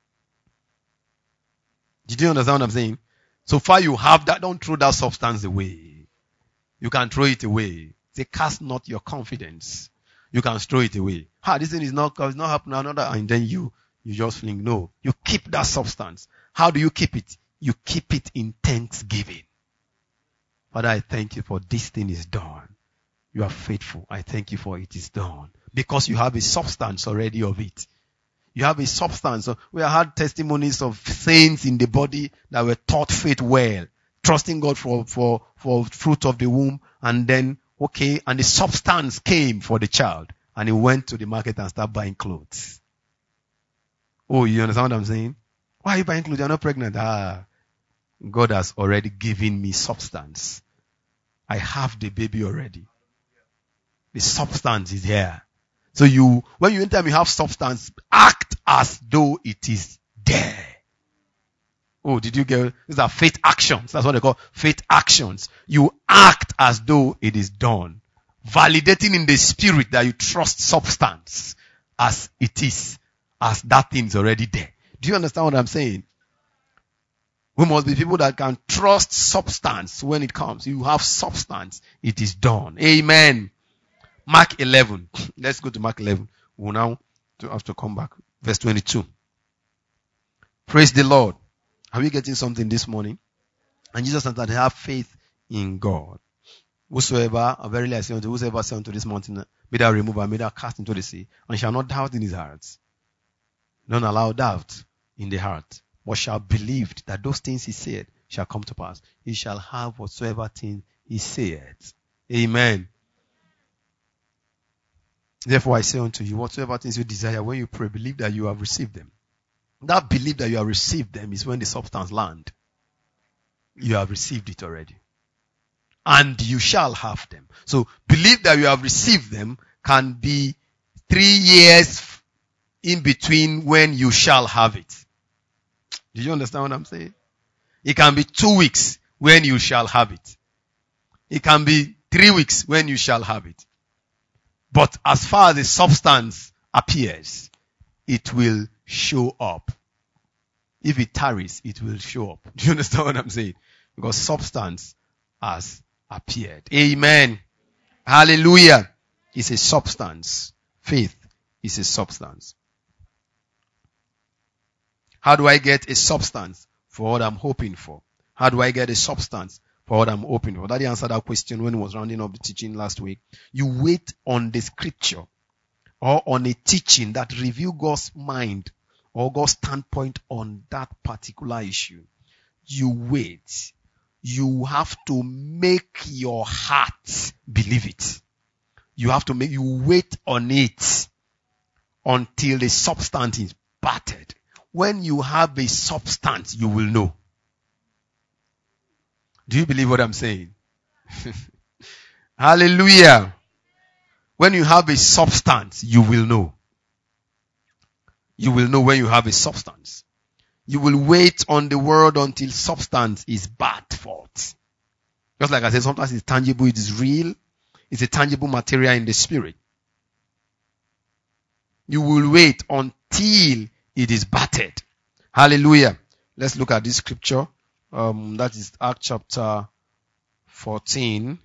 Did you understand what I'm saying? So far you have that, don't throw that substance away. You can throw it away. Say, cast not your confidence. You can throw it away. This thing is not happening, another, and then you just think, no. You keep that substance. How do you keep it? You keep it in thanksgiving. Father, I thank you for this thing is done. You are faithful. I thank you for it is done. Because you have a substance already of it. You have a substance. We have had testimonies of saints in the body that were taught faith well, trusting God for fruit of the womb, and then, and the substance came for the child, and he went to the market and started buying clothes. Oh, you understand what I'm saying? Why are you buying clothes? You're not pregnant. God has already given me substance. I have the baby already. The substance is here. So when anytime you have substance, act as though it is there. Oh, did you get it? These are faith actions. That's what they call faith actions. You act as though it is done. Validating in the spirit that you trust substance as it is, as that thing is already there. Do you understand what I'm saying? We must be people that can trust substance when it comes. You have substance. It is done. Amen. Mark 11. Let's go to Mark 11. We'll now have to come back. Verse 22. Praise the Lord. Are we getting something this morning? And Jesus said that they have faith in God. Whosoever, verily I say unto whosoever say unto this mountain, be thou removed and be thou cast into the sea, and shall not doubt in his heart. Don't allow doubt in the heart, but shall believe that those things he said shall come to pass. He shall have whatsoever thing he said. Amen. Therefore I say unto you, whatsoever things you desire, when you pray, believe that you have received them. That belief that you have received them is when the substance land. You have received it already. And you shall have them. So believe that you have received them can be 3 years in between when you shall have it. Do you understand what I'm saying? It can be 2 weeks when you shall have it. It can be 3 weeks when you shall have it. But as far as the substance appears, it will show up. If it tarries, it will show up. Do you understand what I'm saying? Because substance has appeared. Amen. Hallelujah. It's a substance. Faith is a substance. How do I get a substance for what I'm hoping for? How do I get a substance for what I'm hoping for? Daddy answered that question when he was rounding up the teaching last week. You wait on the scripture or on a teaching that reveal God's mind or God's standpoint on that particular issue. You wait. You have to make your heart believe it. You wait on it until the substance is battered. When you have a substance, you will know. Do you believe what I'm saying? Hallelujah. When you have a substance, you will know. You will know when you have a substance. You will wait on the word until substance is brought forth. Just like I said, sometimes it's tangible, it is real. It's a tangible material in the spirit. You will wait until it is battered. Hallelujah. Let's look at this scripture. That is Acts chapter 14.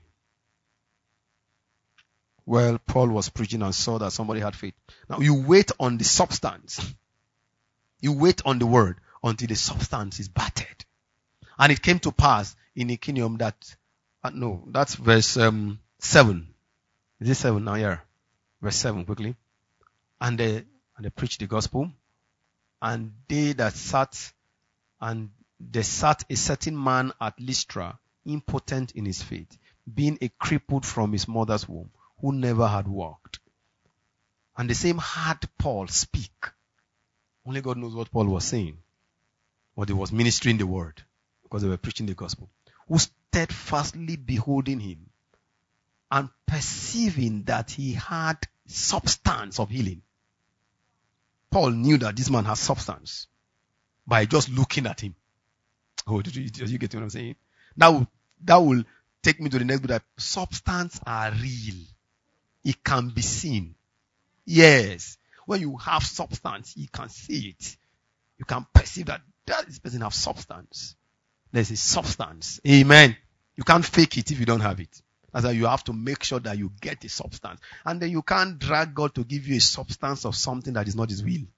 Well, Paul was preaching and saw that somebody had faith. Now you wait on the substance. You wait on the word until the substance is battered. And it came to pass in Iconium that, that's verse 7. Is it 7 now? Yeah. Verse 7 quickly. And they preached the gospel. And they that sat, and there sat a certain man at Lystra, impotent in his faith, being a crippled from his mother's womb, who never had walked. And the same heard Paul speak. Only God knows what Paul was saying. But he was ministering the word, because they were preaching the gospel. Who steadfastly beholding him, and perceiving that he had substance of healing. Paul knew that this man has substance by just looking at him. Oh, did you get what I'm saying? That will take me to the next bit. That substance are real. It can be seen. Yes. When you have substance, you can see it. You can perceive that this person has substance. There's a substance. Amen. You can't fake it if you don't have it. That's why you have to make sure that you get a substance. And then you can't drag God to give you a substance of something that is not his will.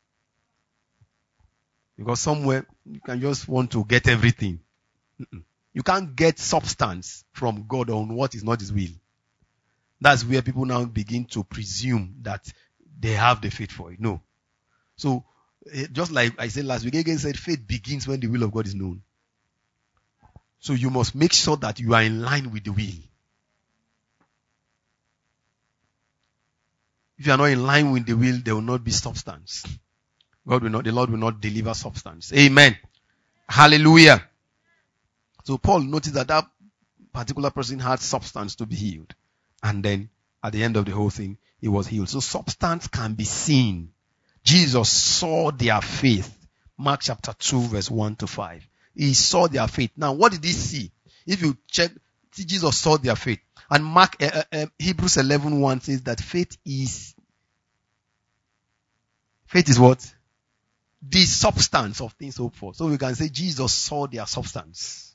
Because somewhere you can just want to get everything. You can't get substance from God on what is not his will. That's where people now begin to presume that they have the faith for it. No. So, just like I said last week, again said faith begins when the will of God is known. So you must make sure that you are in line with the will. If you are not in line with the will, there will not be substance. The Lord will not deliver substance. Amen. Hallelujah. So Paul noticed that particular person had substance to be healed. And then at the end of the whole thing, he was healed. So substance can be seen. Jesus saw their faith. Mark chapter 2 verse 1 to 5. He saw their faith. Now what did he see? If you check, Jesus saw their faith. And Hebrews 11:1 says that faith is what? The substance of things hoped for. So we can say Jesus saw their substance.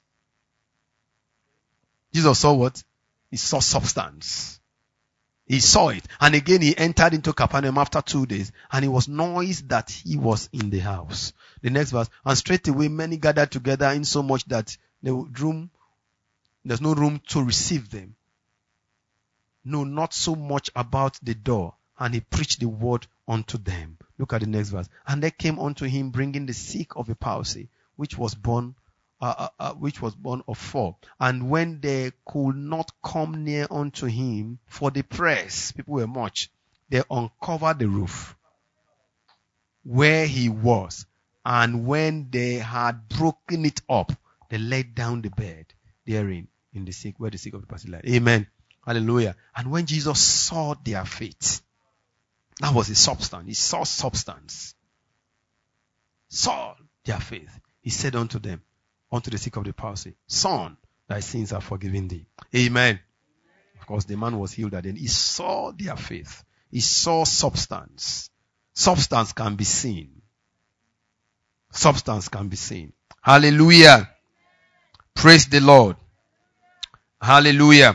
Jesus saw what? He saw substance. He saw it. And again he entered into Capernaum after 2 days. And it was noise that he was in the house. The next verse. And straightway many gathered together, in so much that there's no room to receive them. No, not so much about the door. And he preached the word unto them. Look at the next verse. And they came unto him, bringing the sick of a palsy, which was born of 4. And when they could not come near unto him for the press, people were much, they uncovered the roof where he was. And when they had broken it up, they laid down the bed therein in the sick, where the sick of the palsy lay. Amen. Hallelujah. And when Jesus saw their faith, that was his substance. He saw substance. Saw their faith. He said unto them, unto the sick of the palsy, Son, thy sins are forgiven thee. Amen. Of course, the man was healed at the end. He saw their faith. He saw substance. Substance can be seen. Substance can be seen. Hallelujah. Praise the Lord. Hallelujah.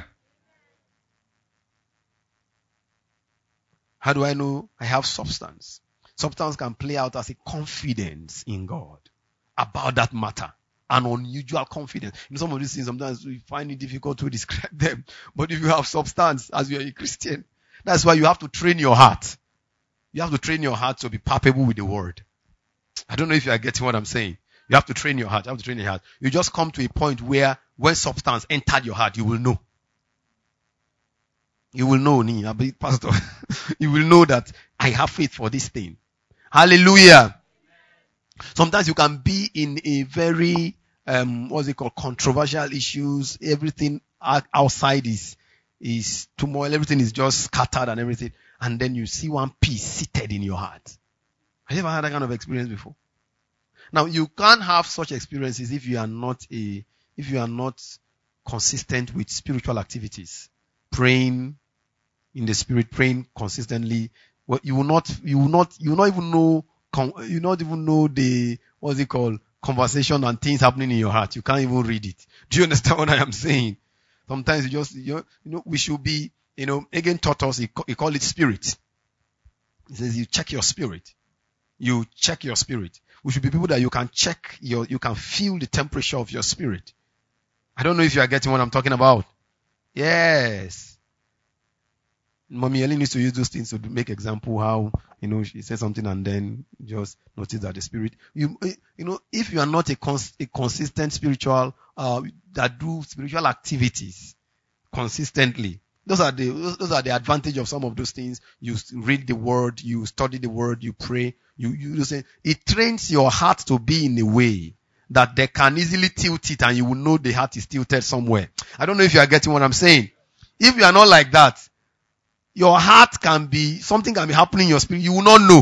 How do I know I have substance? Substance can play out as a confidence in God about that matter. An unusual confidence. Some of these things, sometimes we find it difficult to describe them. But if you have substance as you are a Christian, that's why you have to train your heart. You have to train your heart to be palpable with the word. I don't know if you are getting what I'm saying. You have to train your heart. You have to train your heart. You just come to a point where when substance entered your heart, you will know. You will know, Pastor. You will know that I have faith for this thing. Hallelujah. Sometimes you can be in a very, controversial issues. Everything outside is turmoil. Everything is just scattered and everything. And then you see one peace seated in your heart. Have you ever had that kind of experience before? Now, you can't have such experiences if you are not consistent with spiritual activities. Praying in the spirit, praying consistently. Well, you will not even know the, conversation and things happening in your heart. You can't even read it. Do you understand what I am saying? Sometimes we should be, again taught us, he call it spirit. He says you check your spirit. You check your spirit. We should be people that you can check you can feel the temperature of your spirit. I don't know if you are getting what I'm talking about. Yes. Mommy Ellen needs to use those things to make example how, she said something and then just notice that the spirit, if you are not a consistent spiritual, that do spiritual activities consistently, those are the advantage of some of those things. You read the word, you study the word, you pray, you say, it trains your heart to be in a way that they can easily tilt it and you will know the heart is tilted somewhere. I don't know if you are getting what I'm saying. If you are not like that, your heart something can be happening in your spirit. You will not know.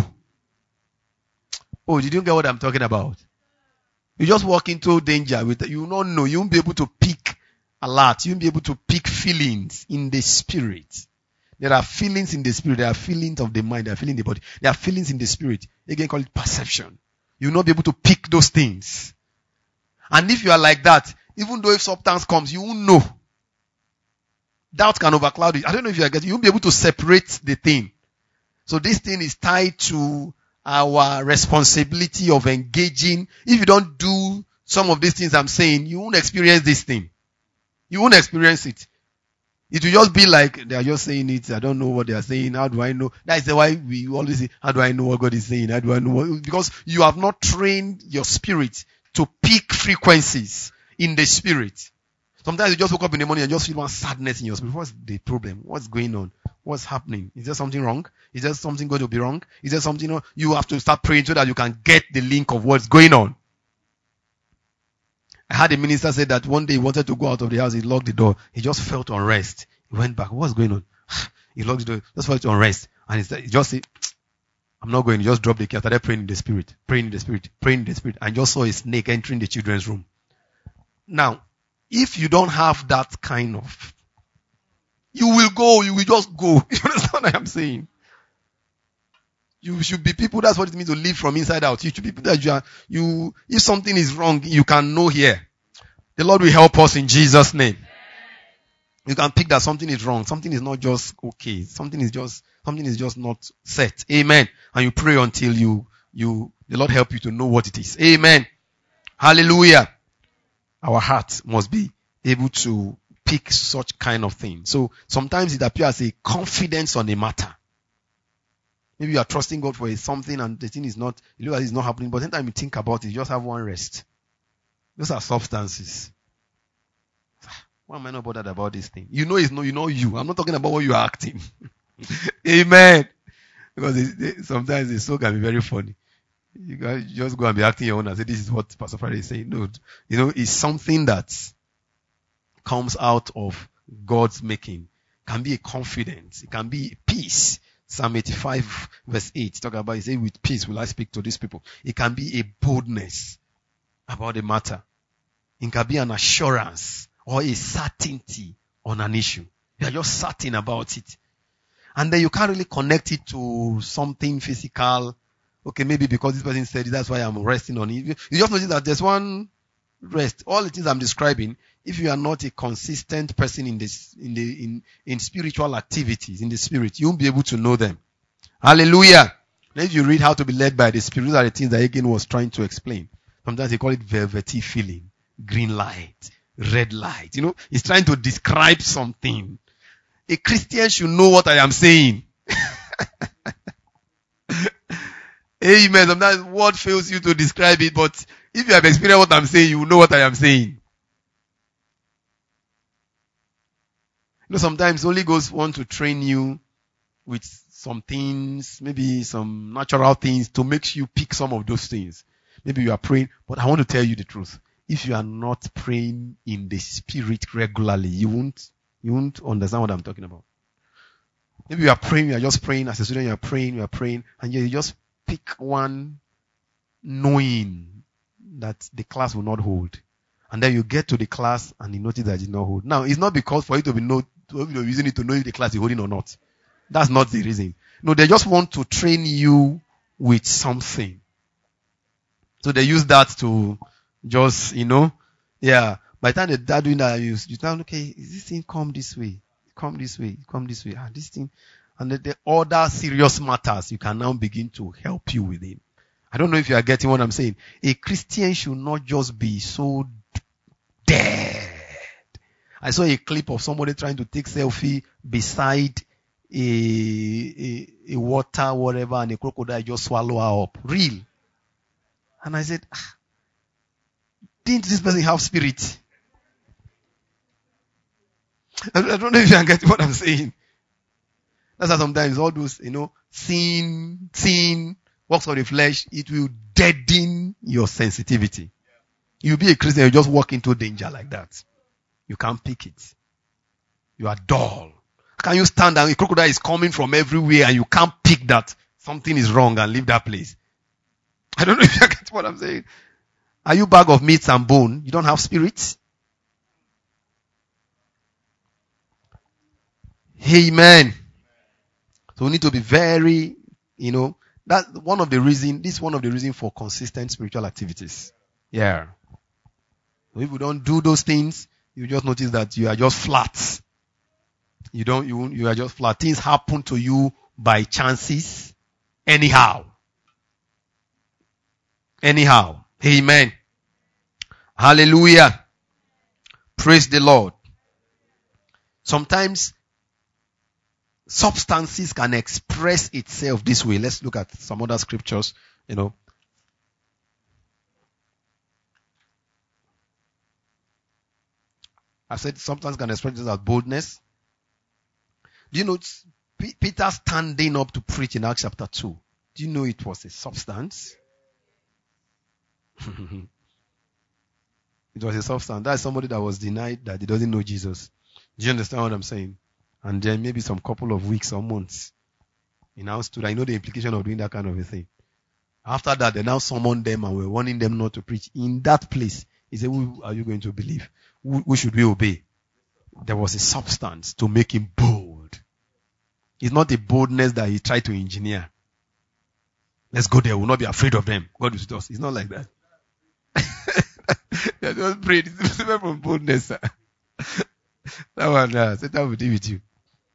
Oh, did you get what I'm talking about? You just walk into danger you will not know. You won't be able to pick a lot. You won't be able to pick feelings in the spirit. There are feelings in the spirit. There are feelings of the mind. There are feelings in the body. There are feelings in the spirit. Again, call it perception. You will not be able to pick those things. And if you are like that, even though if substance comes, you won't know. Doubt can overcloud it. I don't know if you are getting, you won't be able to separate the thing. So this thing is tied to our responsibility of engaging. If you don't do some of these things I'm saying, you won't experience this thing. You won't experience it. It will just be like they are just saying it. I don't know what they are saying. How do I know? That's why we always say, how do I know what God is saying? How do I know what? Because you have not trained your spirit to pick frequencies in the spirit. Sometimes you just wake up in the morning and just feel one sadness in your spirit. What's the problem? What's going on? What's happening? Is there something wrong? Is there something going to be wrong? Is there something you have to start praying so that you can get the link of what's going on? I had a minister say that one day he wanted to go out of the house. He locked the door. He just felt unrest. He went back. What's going on? He locked the door. Just felt unrest. And he just said, I'm not going. He just dropped the key. I started praying in the spirit. Praying in the spirit. Praying in the spirit. And just saw a snake entering the children's room. Now, if you don't have that kind of, you will go. You will just go. You understand what I'm saying? You should be people, that's what it means to live from inside out. You should be people that if something is wrong, you can know here. The Lord will help us in Jesus' name. You can pick that something is wrong. Something is not just okay. Something is just not set. Amen. And you pray until the Lord help you to know what it is. Amen. Hallelujah. Our heart must be able to pick such kind of thing. So sometimes it appears as a confidence on a matter. Maybe you are trusting God for something and the thing is not, you know, it's not happening, but anytime you think about it, you just have one rest. Those are substances. Why am I not bothered about this thing? You know you. I'm not talking about what you are acting. Amen. Because sometimes the soul can be very funny. You guys just go and be acting your own and say, this is what Pastor Friday is saying. No, it's something that comes out of God's making. It can be a confidence. It can be peace. Psalm 85 verse 8 talk about, he said, with peace will I speak to these people. It can be a boldness about the matter. It can be an assurance or a certainty on an issue. You are just certain about it. And then you can't really connect it to something physical. Okay, maybe because this person said it, that's why I'm resting on it. You just notice that there's one rest. All the things I'm describing, if you are not a consistent person in spiritual activities, in the spirit, you won't be able to know them. Hallelujah. If you read how to be led by the spirit, those are the things that Hagin was trying to explain. Sometimes they call it velvety feeling, green light, red light. He's trying to describe something. A Christian should know what I am saying. Amen. Sometimes word fails you to describe it, but if you have experienced what I'm saying, you will know what I am saying. Sometimes Holy Ghost wants to train you with some things, maybe some natural things to make you pick some of those things. Maybe you are praying, but I want to tell you the truth. If you are not praying in the spirit regularly, you won't understand what I'm talking about. Maybe you are praying, you are just praying as a student, you are praying, and you just pick one knowing that the class will not hold. And then you get to the class and you notice that it did not hold. Now, it's not because for you to be using it to know if the class is holding or not. That's not the reason. No, they just want to train you with something. So they use that to just, yeah. By the time they start doing that, you tell, okay, is this thing come this way? Come this way. This thing. And the other serious matters, you can now begin to help you with it. I don't know if you are getting what I'm saying. A Christian should not just be so dead. I saw a clip of somebody trying to take selfie beside a water, whatever, and a crocodile just swallow her up. Real. And I said, didn't this person have spirit? I don't know if you are getting what I'm saying. That's why sometimes all those, sin, works of the flesh, it will deaden your sensitivity. You'll be a Christian, you just walk into danger like that. You can't pick it. You are dull. Can you stand and a crocodile is coming from everywhere and you can't pick that something is wrong and leave that place? I don't know if you get what I'm saying. Are you bag of meat and bone? You don't have spirit? Amen. So we need to be very, that's one of the reasons for consistent spiritual activities. Yeah. So if you don't do those things, you just notice that you are just flat. You are just flat. Things happen to you by chances. Anyhow. Amen. Hallelujah. Praise the Lord. Sometimes substances can express itself this way. Let's look at some other scriptures, I said sometimes can express itself as boldness. Do you know Peter standing up to preach in Acts chapter 2? Do you know it was a substance? It was a substance. That's somebody that was denied that he doesn't know Jesus. Do you understand what I'm saying? And then maybe some couple of weeks or months, he now stood. I know the implication of doing that kind of a thing. After that, they now summoned them and were warning them not to preach. In that place, he said, who are you going to believe? Who should we obey? There was a substance to make him bold. It's not a boldness that he tried to engineer. Let's go there. We'll not be afraid of them. God is with us. It's not like that. Just pray. It's different from boldness. That one, Satan will deal with you.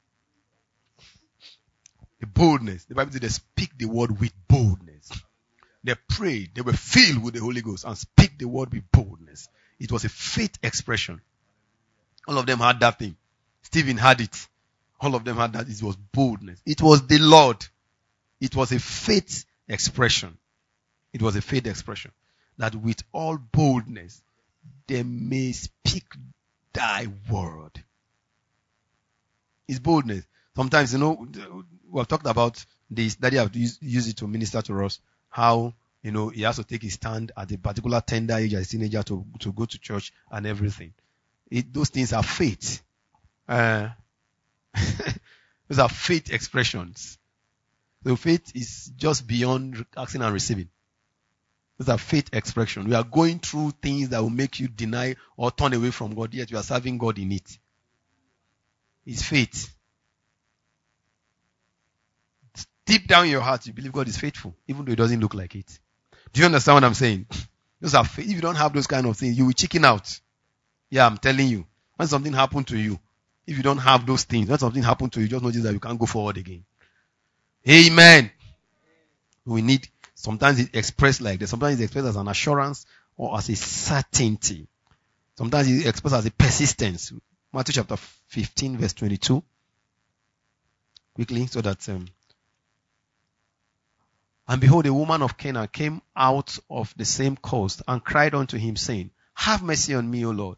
The boldness. The Bible says they speak the word with boldness. They prayed. They were filled with the Holy Ghost and speak the word with boldness. It was a faith expression. All of them had that thing. Stephen had it. All of them had that. It was boldness. It was the Lord. It was a faith expression. It was a faith expression. That with all boldness, they may speak thy word. It's boldness. Sometimes, we've talked about this. Daddy have used it to minister to us. How, he has to take his stand at a particular tender age as a teenager to go to church and everything. Those things are faith. Those are faith expressions. So faith is just beyond asking and receiving. Those are faith expressions. We are going through things that will make you deny or turn away from God, yet you are serving God in it. It's faith. Deep down in your heart, you believe God is faithful, even though it doesn't look like it. Do you understand what I'm saying? Those are faith. If you don't have those kind of things, you will chicken out. Yeah, I'm telling you. When something happened to you, if you don't have those things, when something happened to you, just notice that you can't go forward again. Amen. We need, sometimes it's expressed like this. Sometimes it's expressed as an assurance or as a certainty. Sometimes it's expressed as a persistence. Matthew chapter 15 verse 22. Quickly, so that, and behold, a woman of Canaan came out of the same coast and cried unto him, saying, have mercy on me, O Lord,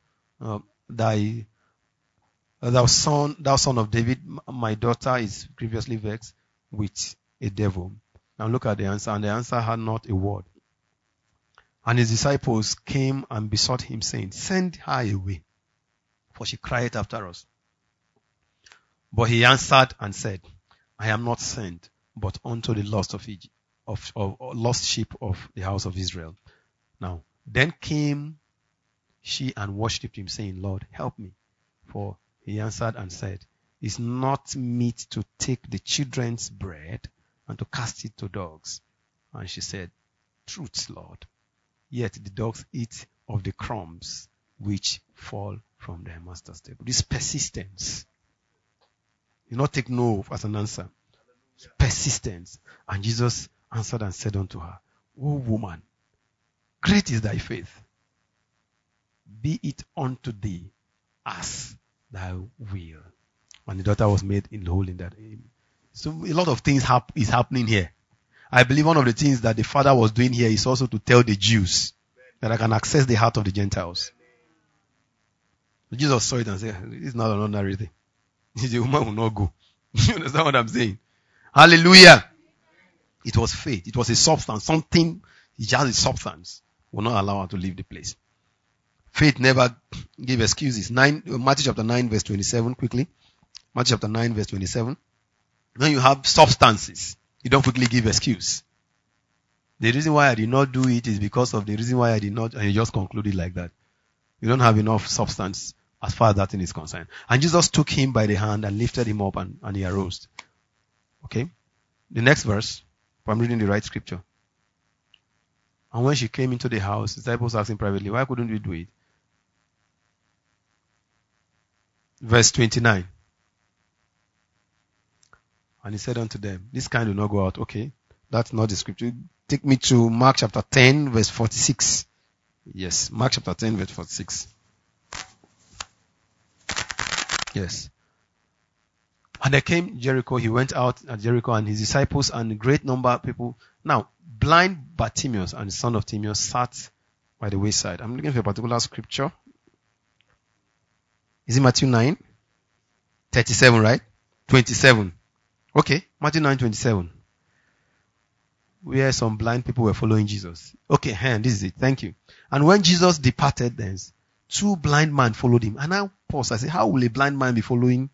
thou son of David, my daughter is grievously vexed with a devil. Now look at the answer, and the answer had not a word. And his disciples came and besought him, saying, send her away, for she cried after us. But he answered and said, I am not sent, but unto the lost of Egypt, of lost sheep of the house of Israel. Now, then came she and worshipped him, saying, Lord, help me. For he answered and said, it's not meet to take the children's bread and to cast it to dogs. And she said, truth, Lord. Yet the dogs eat of the crumbs which fall from their master's table. This persistence. You not take no as an answer. Persistence. And Jesus answered and said unto her, O woman, great is thy faith. Be it unto thee as thy will. And the daughter was made in whole in that. So a lot of things is happening here. I believe one of the things that the Father was doing here is also to tell the Jews that I can access the heart of the Gentiles. So Jesus saw it and said, it's not an ordinary thing. The woman will not go. You understand what I'm saying? Hallelujah. It was faith. It was a substance. Something, it has a substance. Will not allow her to leave the place. Faith never give excuses. Matthew chapter 9 verse 27 quickly. Matthew chapter 9 verse 27. When you have substances, you don't quickly give excuse. The reason why I did not do it is because of the reason why I did not, and you just conclude it like that. You don't have enough substance as far as that thing is concerned. And Jesus took him by the hand and lifted him up and he arose. Okay? The next verse, if I'm reading the right scripture. And when she came into the house, the disciples asked him privately, why couldn't we do it? Verse 29. And he said unto them, this kind will not go out. Okay, that's not the scripture. Take me to Mark chapter 10, verse 46. Yes, Mark chapter 10, verse 46. Yes. And there came Jericho. He went out at Jericho and his disciples and a great number of people. Now, blind Bartimaeus and the son of Timaeus sat by the wayside. I'm looking for a particular scripture. Is it Matthew 9? 37, right? 27. Okay, Matthew 9:27. Where some blind people were following Jesus. Okay, this is it. Thank you. And when Jesus departed thence, 2 blind men followed him. And I paused. I said, how will a blind man be following?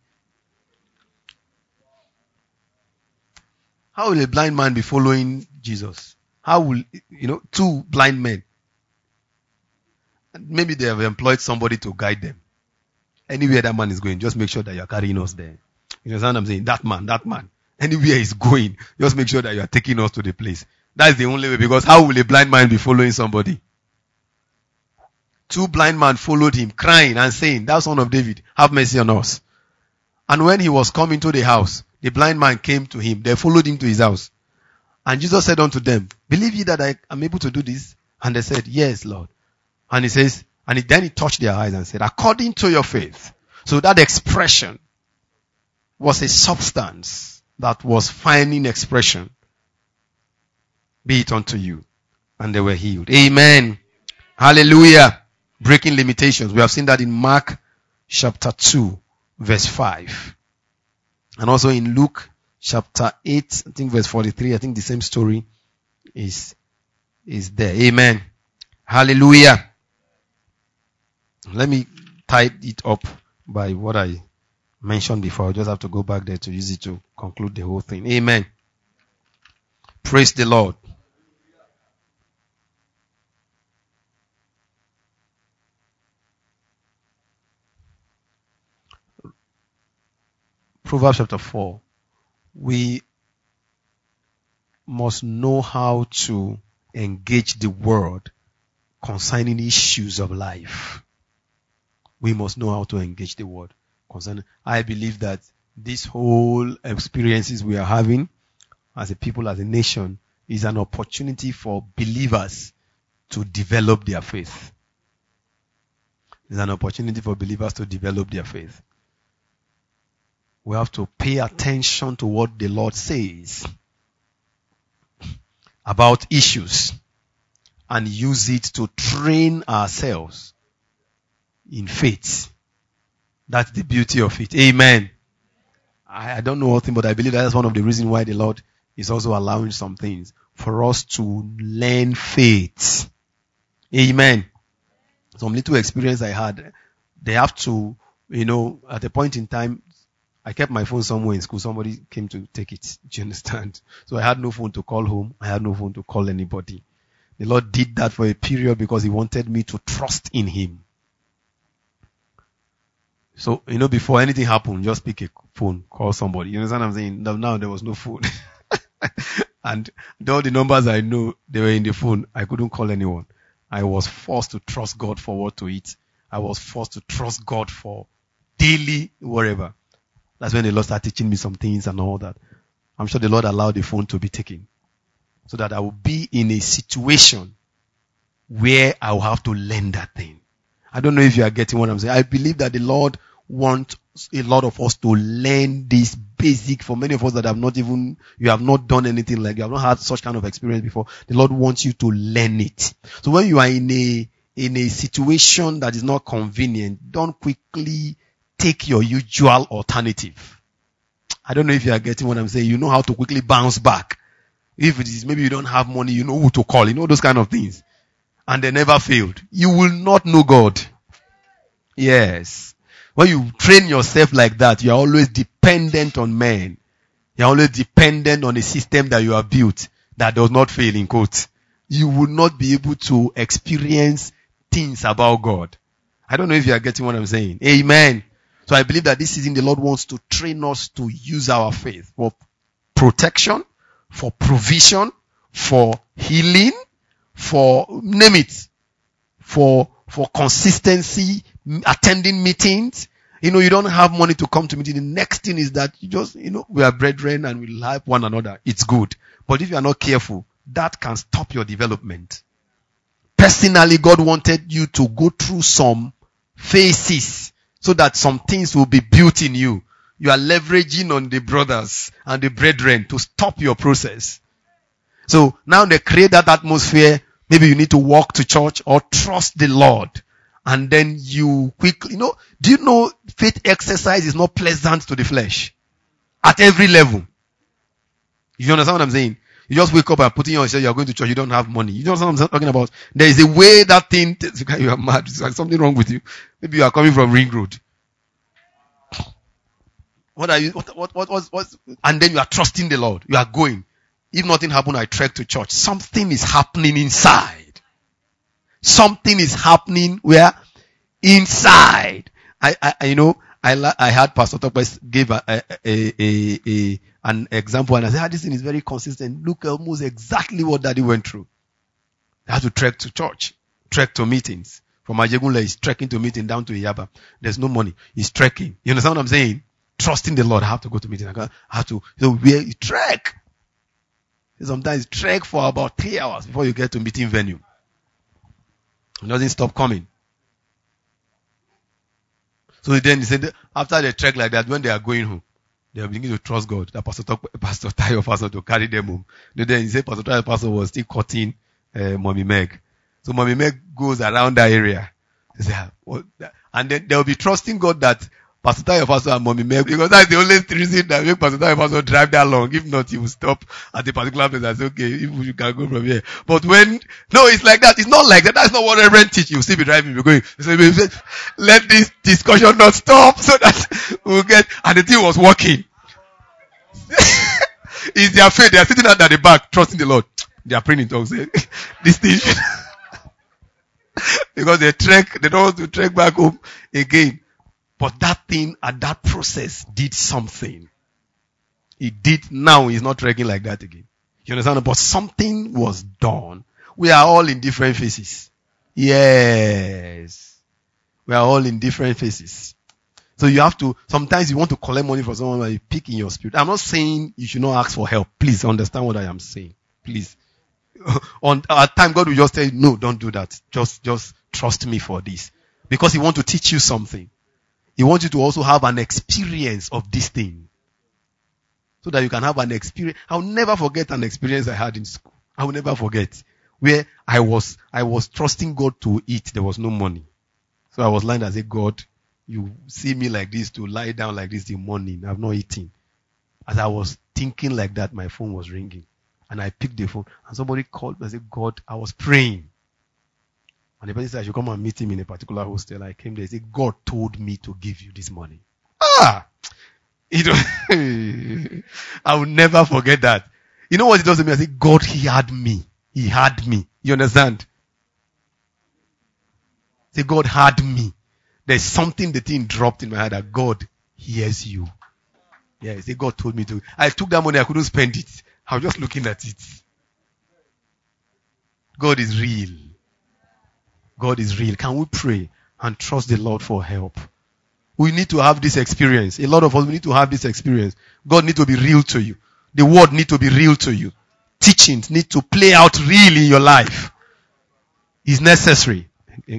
How will a blind man be following Jesus? How will, 2 blind men? Maybe they have employed somebody to guide them. Anywhere that man is going, just make sure that you are carrying us there. You understand what I'm saying? That man. Anywhere he's going, just make sure that you are taking us to the place. That's the only way, because how will a blind man be following somebody? 2 blind men followed him, crying and saying, "Thou son of David, have mercy on us." And when he was come into the house, the blind man came to him. They followed him to his house. And Jesus said unto them, "Believe ye that I am able to do this?" And they said, "Yes, Lord." And he says, then he touched their eyes and said, "According to your faith." So that expression was a substance that was finding expression. Be it unto you. And they were healed. Amen. Hallelujah. Breaking limitations. We have seen that in Mark chapter 2, verse 5. And also in Luke chapter 8, I think verse 43, I think the same story is there. Amen. Hallelujah. Let me tie it up by what I mentioned before. I just have to go back there to use it to conclude the whole thing. Amen. Praise the Lord. Proverbs chapter 4. We must know how to engage the word concerning issues of life. We must know how to engage the word concerning. I believe that this whole experiences we are having as a people, as a nation, is an opportunity for believers to develop their faith. It's an opportunity for believers to develop their faith. We have to pay attention to what the Lord says about issues and use it to train ourselves in faith. That's the beauty of it. Amen. I don't know all things, but I believe that's one of the reasons why the Lord is also allowing some things for us to learn faith. Amen. Some little experience I had, they have to, at a point in time, I kept my phone somewhere in school. Somebody came to take it. Do you understand? So I had no phone to call home. I had no phone to call anybody. The Lord did that for a period because He wanted me to trust in Him. So, before anything happened, just pick a phone, call somebody. You understand what I'm saying? Now there was no phone. And all the numbers I know, they were in the phone. I couldn't call anyone. I was forced to trust God for what to eat. I was forced to trust God for daily whatever. That's when the Lord started teaching me some things and all that. I'm sure the Lord allowed the phone to be taken so that I will be in a situation where I will have to learn that thing. I don't know if you are getting what I'm saying. I believe that the Lord wants a lot of us to learn this basic. For many of us that you have not done anything like, you have not had such kind of experience before. The Lord wants you to learn it. So when you are in a situation that is not convenient, don't quickly take your usual alternative. I don't know if you are getting what I'm saying. You know how to quickly bounce back. If it is maybe you don't have money, you know who to call. You know those kind of things. And they never failed. You will not know God. Yes. When you train yourself like that, you are always dependent on men. You are always dependent on a system that you have built that does not fail, in quotes. You will not be able to experience things about God. I don't know if you are getting what I'm saying. Amen. So I believe that this season the Lord wants to train us to use our faith for protection, for provision, for healing, for name it, for consistency, attending meetings. You don't have money to come to meeting. The next thing is that you just, we are brethren and we help one another. It's good. But if you are not careful, that can stop your development. Personally, God wanted you to go through some phases so that some things will be built in you. You are leveraging on the brothers and the brethren to stop your process. So now they create that atmosphere. Maybe you need to walk to church or trust the Lord. And then you quickly, do you know faith exercise is not pleasant to the flesh? At every level. You understand what I'm saying? You just wake up and put in yourself, you're going to church, you don't have money. You know what I'm talking about? There is a way that thing, you are mad. There's something wrong with you. Maybe you are coming from Ring Road. What are you, what? And then you are trusting the Lord. You are going. If nothing happened, I trek to church. Something is happening inside. Something is happening where? Inside. I had Pastor Topes give an example, and I said, this thing is very consistent. Look almost exactly what Daddy went through. He had to trek to church, trek to meetings. From Ajegunle, he's trekking to meeting down to Iyaba. There's no money. He's trekking. You understand what I'm saying? Trusting the Lord. I have to go to meeting. I have to. So where you trek. Sometimes trek for about 3 hours before you get to meeting venue. It doesn't stop coming. So then he said, after they trek like that, when they are going home, they are beginning to trust God. That Pastor Tayo Pastor to carry them home. Then he said Pastor Tayo Pastor was still cutting Mommy Meg. So Mommy Meg goes around that area. And then they will be trusting God that Pastor Tayo Pastor and Mommy Meg, because that's the only reason that make Pastor Tayo Pastor drive that long. If not, he will stop at a particular place and say, okay, if you can go from here. But it's like that. It's not like that. That's not what Reverend teach. You still be driving, you're going. So let this discussion not stop so that we'll get, and the thing was working. It's their faith. They are sitting out at the back, trusting the Lord. They are praying in tongues. This thing, because they don't want to trek back home again. But that thing at that process did something. It did. Now he's not trekking like that again. You understand? But something was done. We are all in different phases. Yes. We are all in different phases. So you have to, sometimes you want to collect money from someone and you pick in your spirit. I'm not saying you should not ask for help. Please understand what I am saying. Please. On our time, God will just say, no, don't do that. Just trust me for this. Because He wants to teach you something. He wants you to also have an experience of this thing. So that you can have an experience. I'll never forget an experience I had in school. I will never forget. Where I was trusting God to eat. There was no money. So I was lying and said, God, you see me like this, to lie down like this till morning. I've not eaten. As I was thinking like that, my phone was ringing. And I picked the phone. And somebody called me and said, God, I was praying. And the person said I should come and meet him in a particular hostel. I came there. He said, God told me to give you this money. I will never forget that. You know what he does to me? I said, God, He had me. He had me. You understand? Say, God had me. There's something, the thing dropped in my head that God hears you. Yeah, he said, God told me to. I took that money, I couldn't spend it. I was just looking at it. God is real. God is real. Can we pray and trust the Lord for help? We need to have this experience. A lot of us, we need to have this experience. God needs to be real to you. The word needs to be real to you. Teachings need to play out real in your life. It's necessary.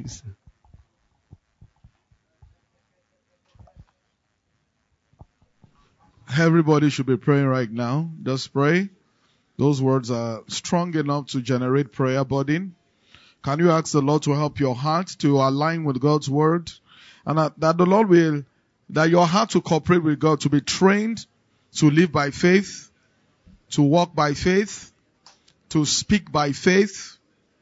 Everybody should be praying right now. Just pray. Those words are strong enough to generate prayer burden. Can you ask the Lord to help your heart to align with God's word? And that the Lord will, that your heart to cooperate with God, to be trained to live by faith, to walk by faith, to speak by faith.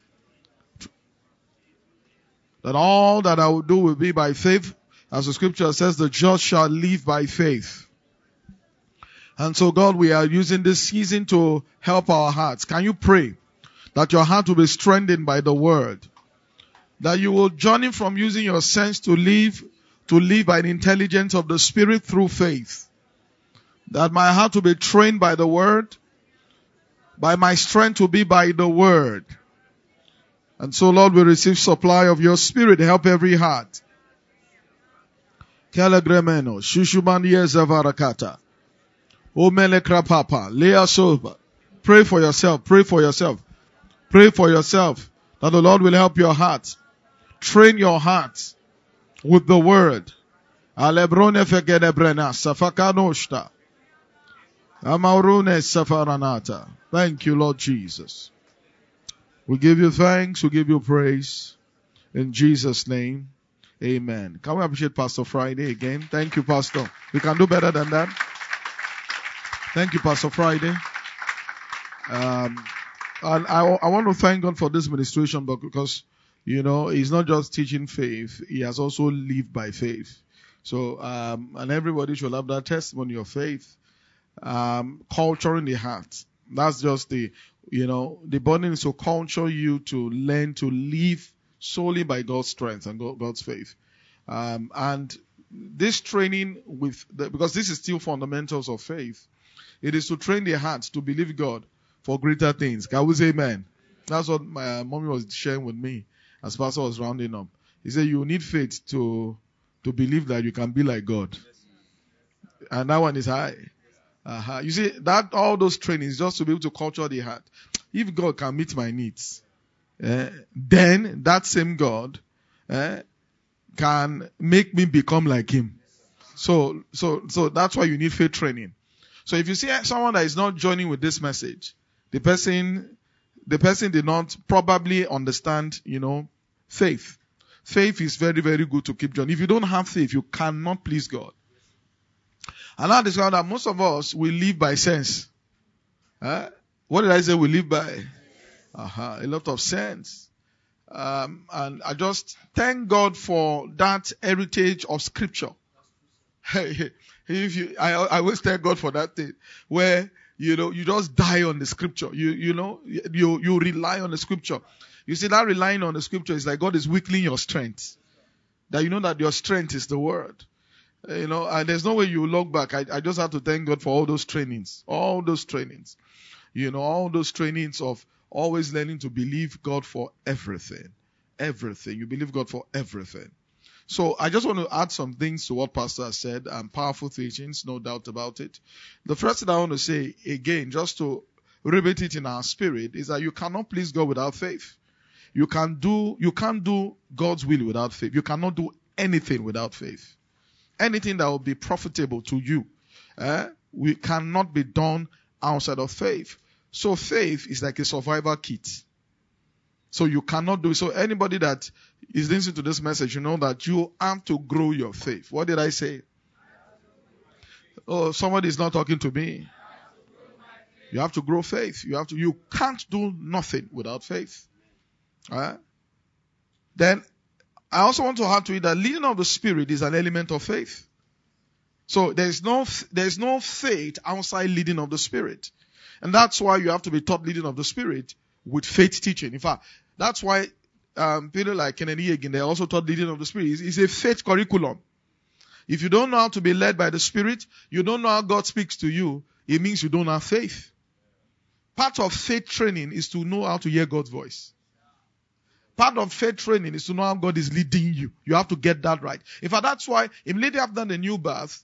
That all that I will do will be by faith. As the scripture says, the just shall live by faith. And so God, we are using this season to help our hearts. Can you pray that your heart will be strengthened by the word? That you will journey from using your sense to live by the intelligence of the Spirit through faith. That my heart will be trained by the word, by my strength to be by the word. And so Lord, we receive supply of your Spirit. Help every heart. Kalagremeno, Shushumandiye Zavarakata. Omelekra Lea Soba. Pray for yourself. Pray for yourself. Pray for yourself. That the Lord will help your heart. Train your heart with the word. Alebrone fegedebrena safakanoshta. Amaurune safaranata. Thank you, Lord Jesus. We give you thanks. We give you praise. In Jesus' name, amen. Can we appreciate Pastor Friday again? Thank you, Pastor. We can do better than that. Thank you, Pastor Friday. And I want to thank God for this ministration, but because, he's not just teaching faith, he has also lived by faith. So, and everybody should have that testimony of faith, culture in the heart. That's just the burden is to culture you to learn to live solely by God's strength and God's faith. And this training because this is still fundamentals of faith, it is to train the heart to believe God for greater things. Can we say amen? That's what my mommy was sharing with me as Pastor was rounding up. He said you need faith to believe that you can be like God. And that one is high. You see, that all those trainings just to be able to culture the heart. If God can meet my needs, then that same God can make me become like Him. So that's why you need faith training. So if you see someone that is not joining with this message, the person did not probably understand, faith. Faith is very, very good to keep joining. If you don't have faith, you cannot please God. And I discovered that most of us will live by sense. What did I say? We live by a lot of sense. And I just thank God for that heritage of Scripture. I always thank God for that thing where you just die on the Scripture. You rely on the Scripture. You see, that relying on the Scripture is like God is weakening your strength. That you know that your strength is the Word. And there's no way you look back. I just have to thank God for all those trainings. All those trainings. All those trainings of always learning to believe God for everything. Everything. You believe God for everything. So I just want to add some things to what Pastor has said, and powerful teachings, no doubt about it. The first thing I want to say, again, just to rivet it in our spirit, is that you cannot please God without faith. You can't do God's will without faith. You cannot do anything without faith. Anything that will be profitable to you, we cannot be done outside of faith. So faith is like a survival kit. So you cannot do it. So anybody that is listening to this message, you know that you have to grow your faith. What did I say? Oh, somebody is not talking to me. You have to grow faith. You can't do nothing without faith. Then I also want to add to it that leading of the Spirit is an element of faith. So there's no faith outside leading of the Spirit. And that's why you have to be taught leading of the Spirit with faith teaching. In fact, that's why people like Kennedy Hagin, they also taught leading of the Spirit. It's a faith curriculum. If you don't know how to be led by the Spirit, you don't know how God speaks to you, it means you don't have faith. Part of faith training is to know how to hear God's voice. Part of faith training is to know how God is leading you. You have to get that right. In fact, that's why immediately after the new birth,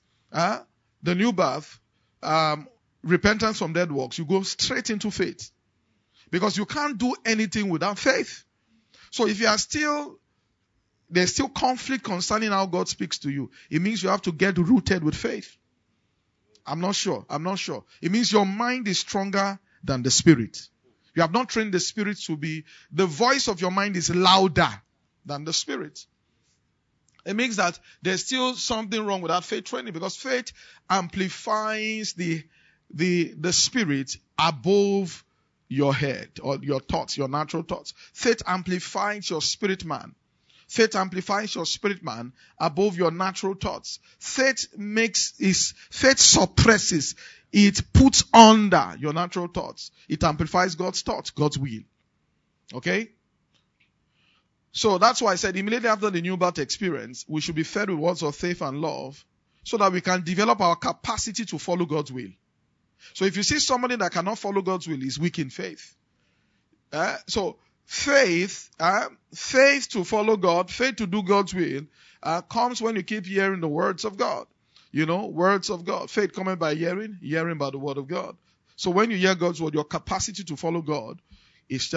repentance from dead works, you go straight into faith. Because you can't do anything without faith. So if there's still conflict concerning how God speaks to you, it means you have to get rooted with faith. I'm not sure. It means your mind is stronger than the Spirit. You have not trained the Spirit to be, the voice of your mind is louder than the Spirit. It means that there's still something wrong with that faith training, because faith amplifies the Spirit above your head or your thoughts, your natural thoughts. Faith amplifies your spirit man. Faith amplifies your spirit man above your natural thoughts. Faith suppresses, it puts under your natural thoughts. It amplifies God's thoughts, God's will. Okay? So that's why I said immediately after the new birth experience, we should be fed with words of faith and love so that we can develop our capacity to follow God's will. So if you see somebody that cannot follow God's will, is weak in faith. So faith to follow God, faith to do God's will, comes when you keep hearing the words of God. Words of God. Faith coming by hearing, hearing by the word of God. So when you hear God's word, your capacity to follow God is stirred up.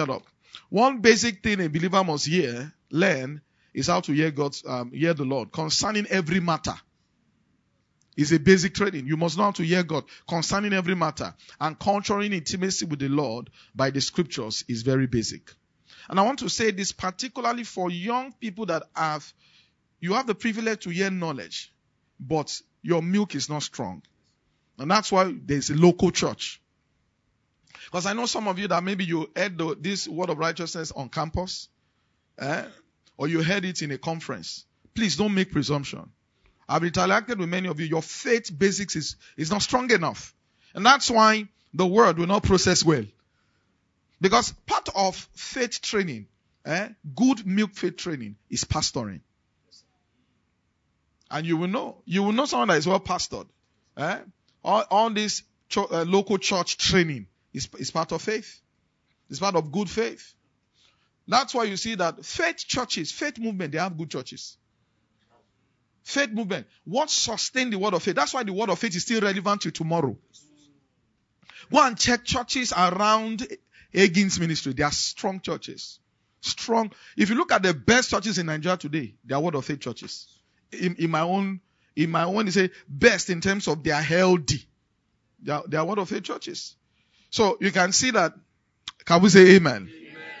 One basic thing a believer must learn, is how to hear the Lord concerning every matter. It's a basic training. You must know how to hear God concerning every matter. And culturing intimacy with the Lord by the scriptures is very basic. And I want to say this particularly for young people that you have the privilege to hear knowledge, but your milk is not strong. And that's why there's a local church. Because I know some of you that maybe you heard this word of righteousness on campus, or you heard it in a conference. Please don't make presumption. I've interacted with many of you. Your faith basics is not strong enough. And that's why the word will not process well. Because part of faith training, good milk faith training, is pastoring. And you will know someone that is well pastored. All this local church training is part of faith. It's part of good faith. That's why you see that faith churches, faith movement, they have good churches. Faith movement. What sustained the word of faith? That's why the word of faith is still relevant to tomorrow. Go and check churches around Hagin's ministry. They are strong churches. Strong. If you look at the best churches in Nigeria today, they are word of faith churches. In my own, they say best in terms of they are healthy. They are word of faith churches. So you can see that. Can we say amen?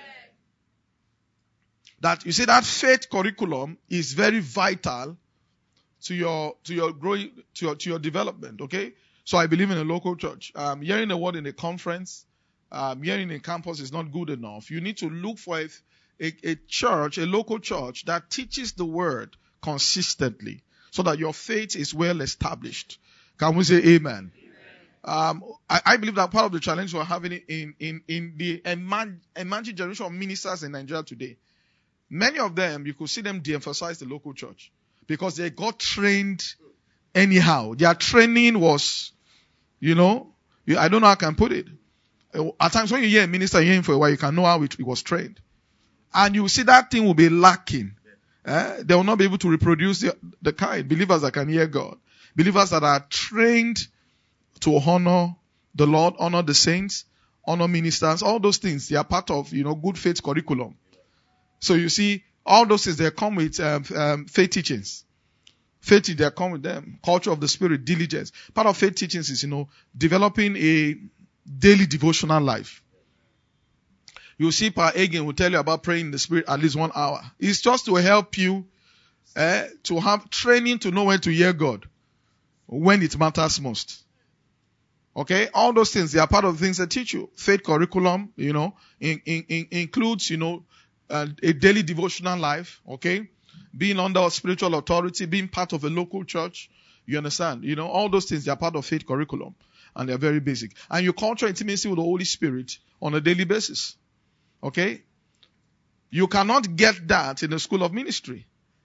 That you see that faith curriculum is very vital to your growing, to your development. Okay, so I believe in a local church. Hearing a word in a conference, hearing in campus is not good enough. You need to look for a church, a local church that teaches the word consistently, so that your faith is well established. Can we say amen? I believe that part of the challenge we're having in the emerging generation of ministers in Nigeria today, many of them, you could see them de-emphasize the local church because they got trained anyhow. Their training was, I don't know how I can put it. At times when you hear a minister hearing for a while, you can know how it was trained. And you see that thing will be lacking. They will not be able to reproduce the kind. Believers that can hear God. Believers that are trained to honor the Lord, honor the saints, honor ministers. All those things, they are part of, good faith curriculum. So you see, all those things, they come with faith teachings. Faith, they come with them. Culture of the Spirit, diligence. Part of faith teachings is, developing a daily devotional life. You see, Pa Hagin will tell you about praying in the Spirit at least 1 hour. It's just to help you to have training to know when to hear God, when it matters most. Okay, all those things, they are part of the things that teach you. Faith curriculum, includes, a daily devotional life. Okay, being under spiritual authority, being part of a local church. You understand? All those things, they are part of faith curriculum, and they are very basic. And you culture intimacy with the Holy Spirit on a daily basis. Okay, you cannot get that in the school of ministry.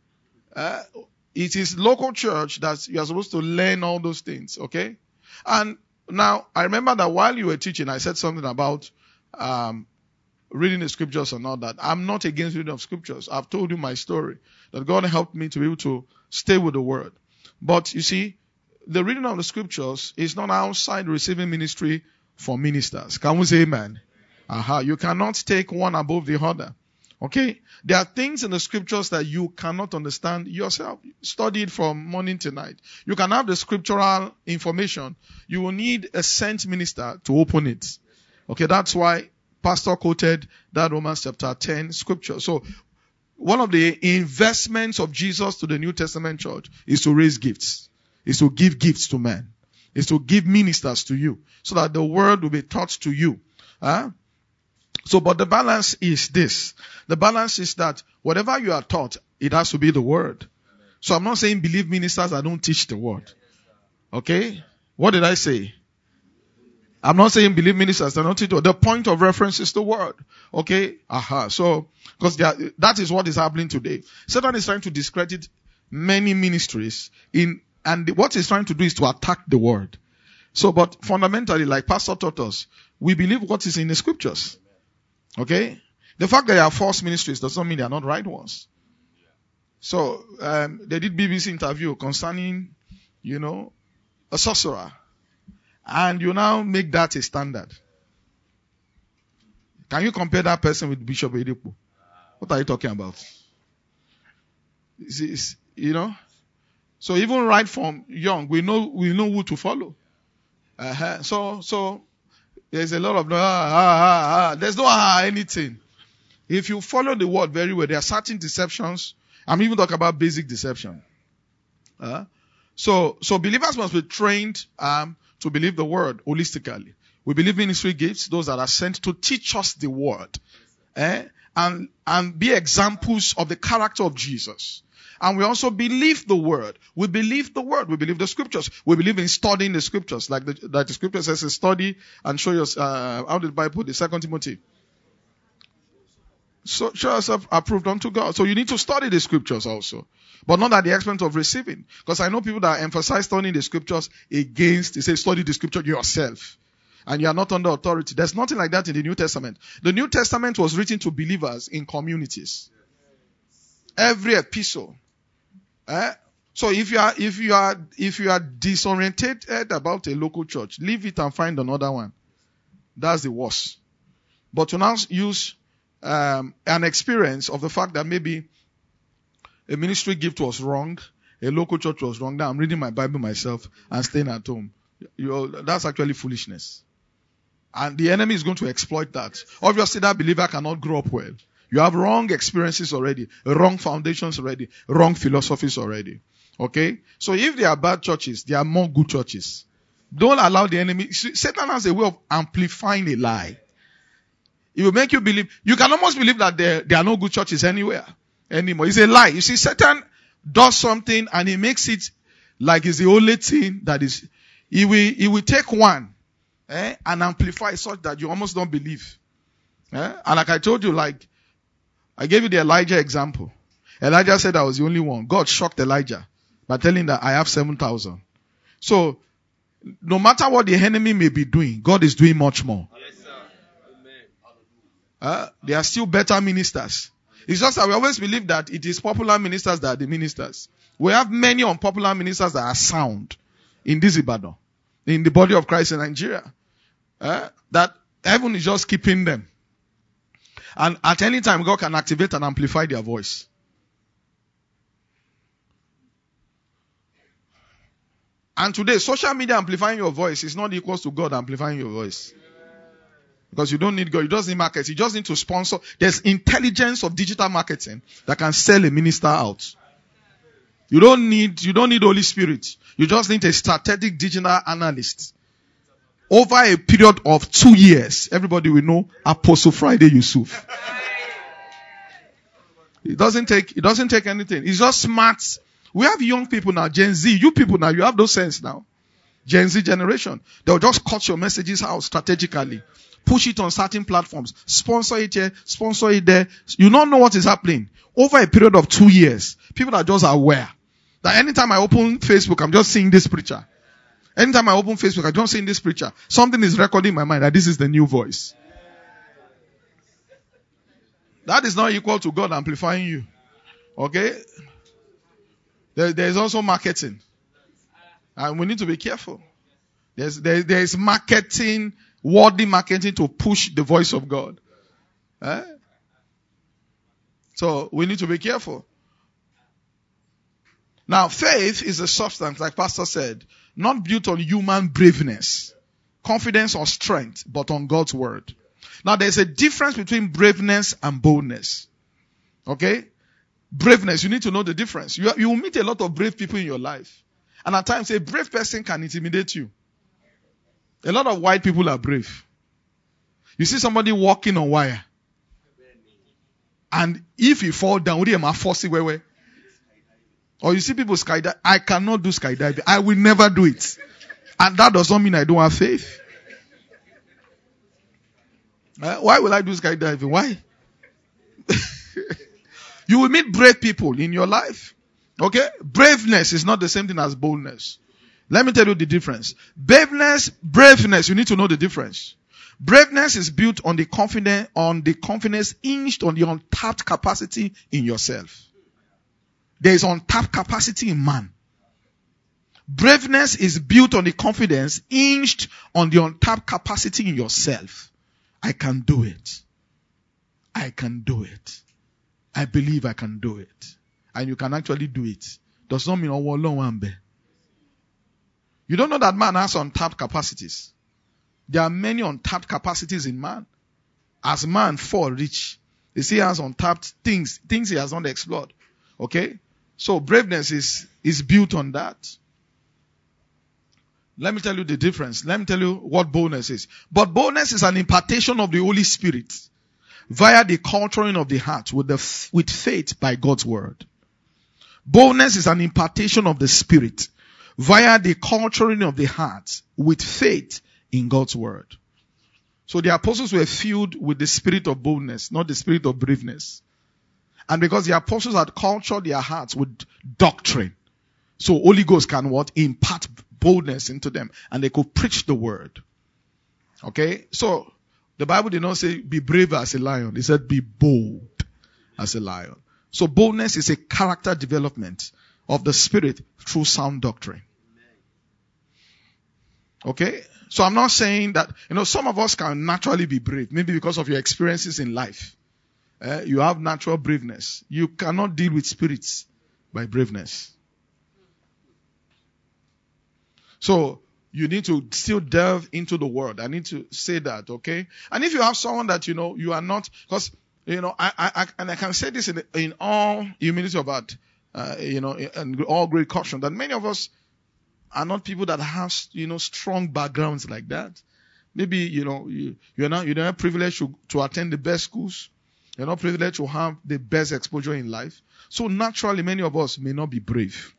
It is local church that you are supposed to learn all those things. Okay, and now I remember that while you were teaching, I said something about reading the scriptures and all that. I'm not against reading of scriptures. I've told you my story that God helped me to be able to stay with the word. But you see, the reading of the scriptures is not outside receiving ministry for ministers. Can we say amen? You cannot take one above the other. Okay? There are things in the scriptures that you cannot understand yourself. Study it from morning to night. You can have the scriptural information. You will need a sent minister to open it. Okay, that's why Pastor quoted that Romans chapter 10 scripture. So, one of the investments of Jesus to the New Testament church is to raise gifts. Is to give gifts to men. Is to give ministers to you. So that the word will be taught to you. So, but the balance is this. The balance is that whatever you are taught, it has to be the word. So I'm not saying believe ministers that don't teach the word. Okay? What did I say? I'm not saying believe ministers that don't teach the word. The point of reference is the word. Okay? So, because that is what is happening today. Satan is trying to discredit many ministries and what he's trying to do is to attack the word. So, but fundamentally, like Pastor taught us, we believe what is in the scriptures. Okay? The fact that there are false ministries does not mean they are not right ones. So, they did BBC interview concerning, a sorcerer. And you now make that a standard. Can you compare that person with Bishop Edipo? What are you talking about? You know? So even right from young, we know who to follow. So there's a lot of there's no anything. If you follow the word very well, there are certain deceptions. I'm even talking about basic deception. So believers must be trained to believe the word holistically. We believe ministry gifts, those that are sent to teach us the word, and be examples of the character of Jesus. And we also believe the word. We believe the word. We believe the scriptures. We believe in studying the scriptures, like the scripture says, study and show yourself. How did the Bible put it? 2 Timothy. So show yourself approved unto God. So you need to study the scriptures also, but not at the expense of receiving. Because I know people that emphasize studying the scriptures against. They say study the scripture yourself, and you are not under authority. There's nothing like that in the New Testament. The New Testament was written to believers in communities. Every epistle. So if you are disoriented about a local church, leave it and find another one. That's the worst. But to now use an experience of the fact that maybe a ministry gift was wrong, a local church was wrong. Now I'm reading my Bible myself and staying at home. That's actually foolishness. And the enemy is going to exploit that. Obviously, that believer cannot grow up well. You have wrong experiences already, wrong foundations already, wrong philosophies already. Okay? So if there are bad churches, there are more good churches. Don't allow the enemy. Satan has a way of amplifying a lie. It will make you believe. You can almost believe that there are no good churches anywhere anymore. It's a lie. You see, Satan does something and he makes it like it's the only thing that is. He will take one and amplify such that you almost don't believe. And like I told you, like I gave you the Elijah example. Elijah said I was the only one. God shocked Elijah by telling that I have 7,000. So, no matter what the enemy may be doing, God is doing much more. Yes, sir. Amen. There are still better ministers. It's just that we always believe that it is popular ministers that are the ministers. We have many unpopular ministers that are sound in this Ibadan, in the body of Christ in Nigeria. That heaven is just keeping them. And at any time, God can activate and amplify their voice. And today, social media amplifying your voice is not equal to God amplifying your voice. Because you don't need God. You just need market. You just need to sponsor. There's intelligence of digital marketing that can sell a minister out. You don't need Holy Spirit. You just need a strategic digital analyst. Over a period of 2 years, everybody will know Apostle Friday Yusuf. It doesn't take anything. It's just smart. We have young people now, Gen Z. You people now, you have those sense now. Gen Z generation. They'll just cut your messages out strategically. Push it on certain platforms. Sponsor it here, sponsor it there. You don't know what is happening. Over a period of 2 years, people are just aware that anytime I open Facebook, I'm just seeing this preacher. Anytime I open Facebook, I'm just seeing this preacher. Something is recording in my mind that this is the new voice. That is not equal to God amplifying you. Okay? There is also marketing. And we need to be careful. There is marketing, worldly marketing to push the voice of God. So we need to be careful. Now, faith is a substance, like Pastor said, not built on human braveness, confidence or strength, but on God's word. Now, there's a difference between braveness and boldness. Okay? Braveness, you need to know the difference. You will meet a lot of brave people in your life. And at times, a brave person can intimidate you. A lot of white people are brave. You see somebody walking on wire. And if he fall down, would he have force it? Or you see people skydive. I cannot do skydiving. I will never do it. And that does not mean I don't have faith. Why will I do skydiving? Why? You will meet brave people in your life. Okay? Braveness is not the same thing as boldness. Let me tell you the difference. Braveness, you need to know the difference. Braveness is built on the confidence hinged on the untapped capacity in yourself. There is untapped capacity in man. Braveness is built on the confidence hinged on the untapped capacity in yourself. I can do it. I can do it. I believe I can do it. And you can actually do it. Does not mean you don't know that man has untapped capacities. There are many untapped capacities in man. As man fall rich, he still has untapped things he has not explored. Okay? So braveness is built on that. Let me tell you the difference. Let me tell you what boldness is. But boldness is an impartation of the Holy Spirit via the culturing of the heart with faith by God's word. Boldness is an impartation of the Spirit via the culturing of the heart with faith in God's word. So the apostles were filled with the spirit of boldness, not the spirit of braveness. And because the apostles had cultured their hearts with doctrine, so Holy Ghost can what? Impart boldness into them, and they could preach the word. Okay? So the Bible did not say be brave as a lion. It said be bold as a lion. So boldness is a character development of the spirit through sound doctrine. Okay? So I'm not saying that, some of us can naturally be brave, maybe because of your experiences in life. You have natural braveness. You cannot deal with spirits by braveness. So you need to still delve into the word. I need to say that, okay? And if you have someone that, you are not, because, I can say this in all humility about, and all great caution, that many of us are not people that have, strong backgrounds like that. Maybe, you're not privileged to attend the best schools. You're not privileged to have the best exposure in life. So naturally, many of us may not be brave.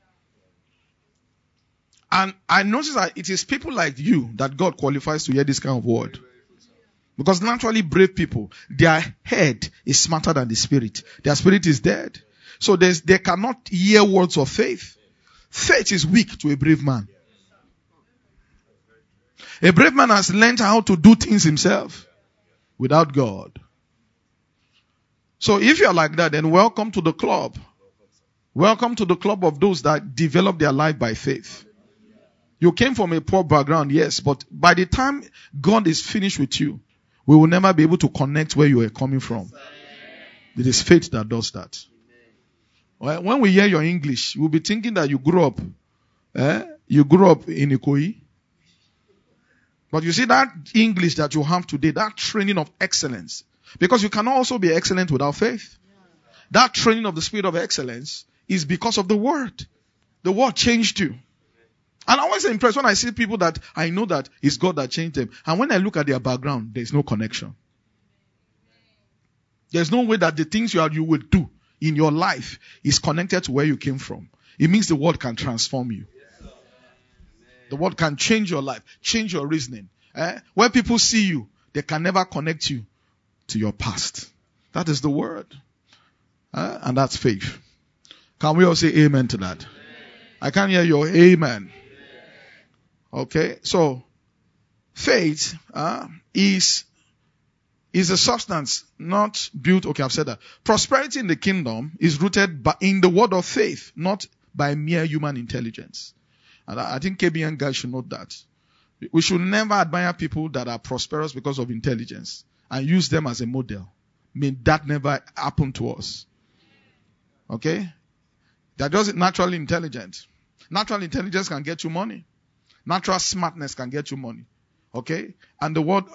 And I notice that it is people like you that God qualifies to hear this kind of word. Because naturally brave people, their head is smarter than the spirit. Their spirit is dead. So they cannot hear words of faith. Faith is weak to a brave man. A brave man has learned how to do things himself without God. So if you're like that, then welcome to the club. Welcome to the club of those that develop their life by faith. You came from a poor background, yes, but by the time God is finished with you, we will never be able to connect where you are coming from. It is faith that does that. When we hear your English, we'll be thinking that you grew up in Ikoyi. But you see that English that you have today, that training of excellence, because you cannot also be excellent without faith. That training of the spirit of excellence is because of the word. The word changed you. And I'm always impressed when I see people that I know that it's God that changed them. And when I look at their background, there's no connection. There's no way that the things you will do in your life is connected to where you came from. It means the word can transform you. The word can change your life, change your reasoning. When people see you, they can never connect you to your past. That is the word. And that's faith. Can we all say amen to that? I can't hear your amen. Okay, so faith is a substance not built. Okay, I've said that. Prosperity in the kingdom is rooted in the word of faith, not by mere human intelligence. And I think KBN guys should note that. We should never admire people that are prosperous because of intelligence and use them as a model. May that never happen to us. Okay? They're just naturally intelligent. Natural intelligence can get you money. Natural smartness can get you money. Okay? And the word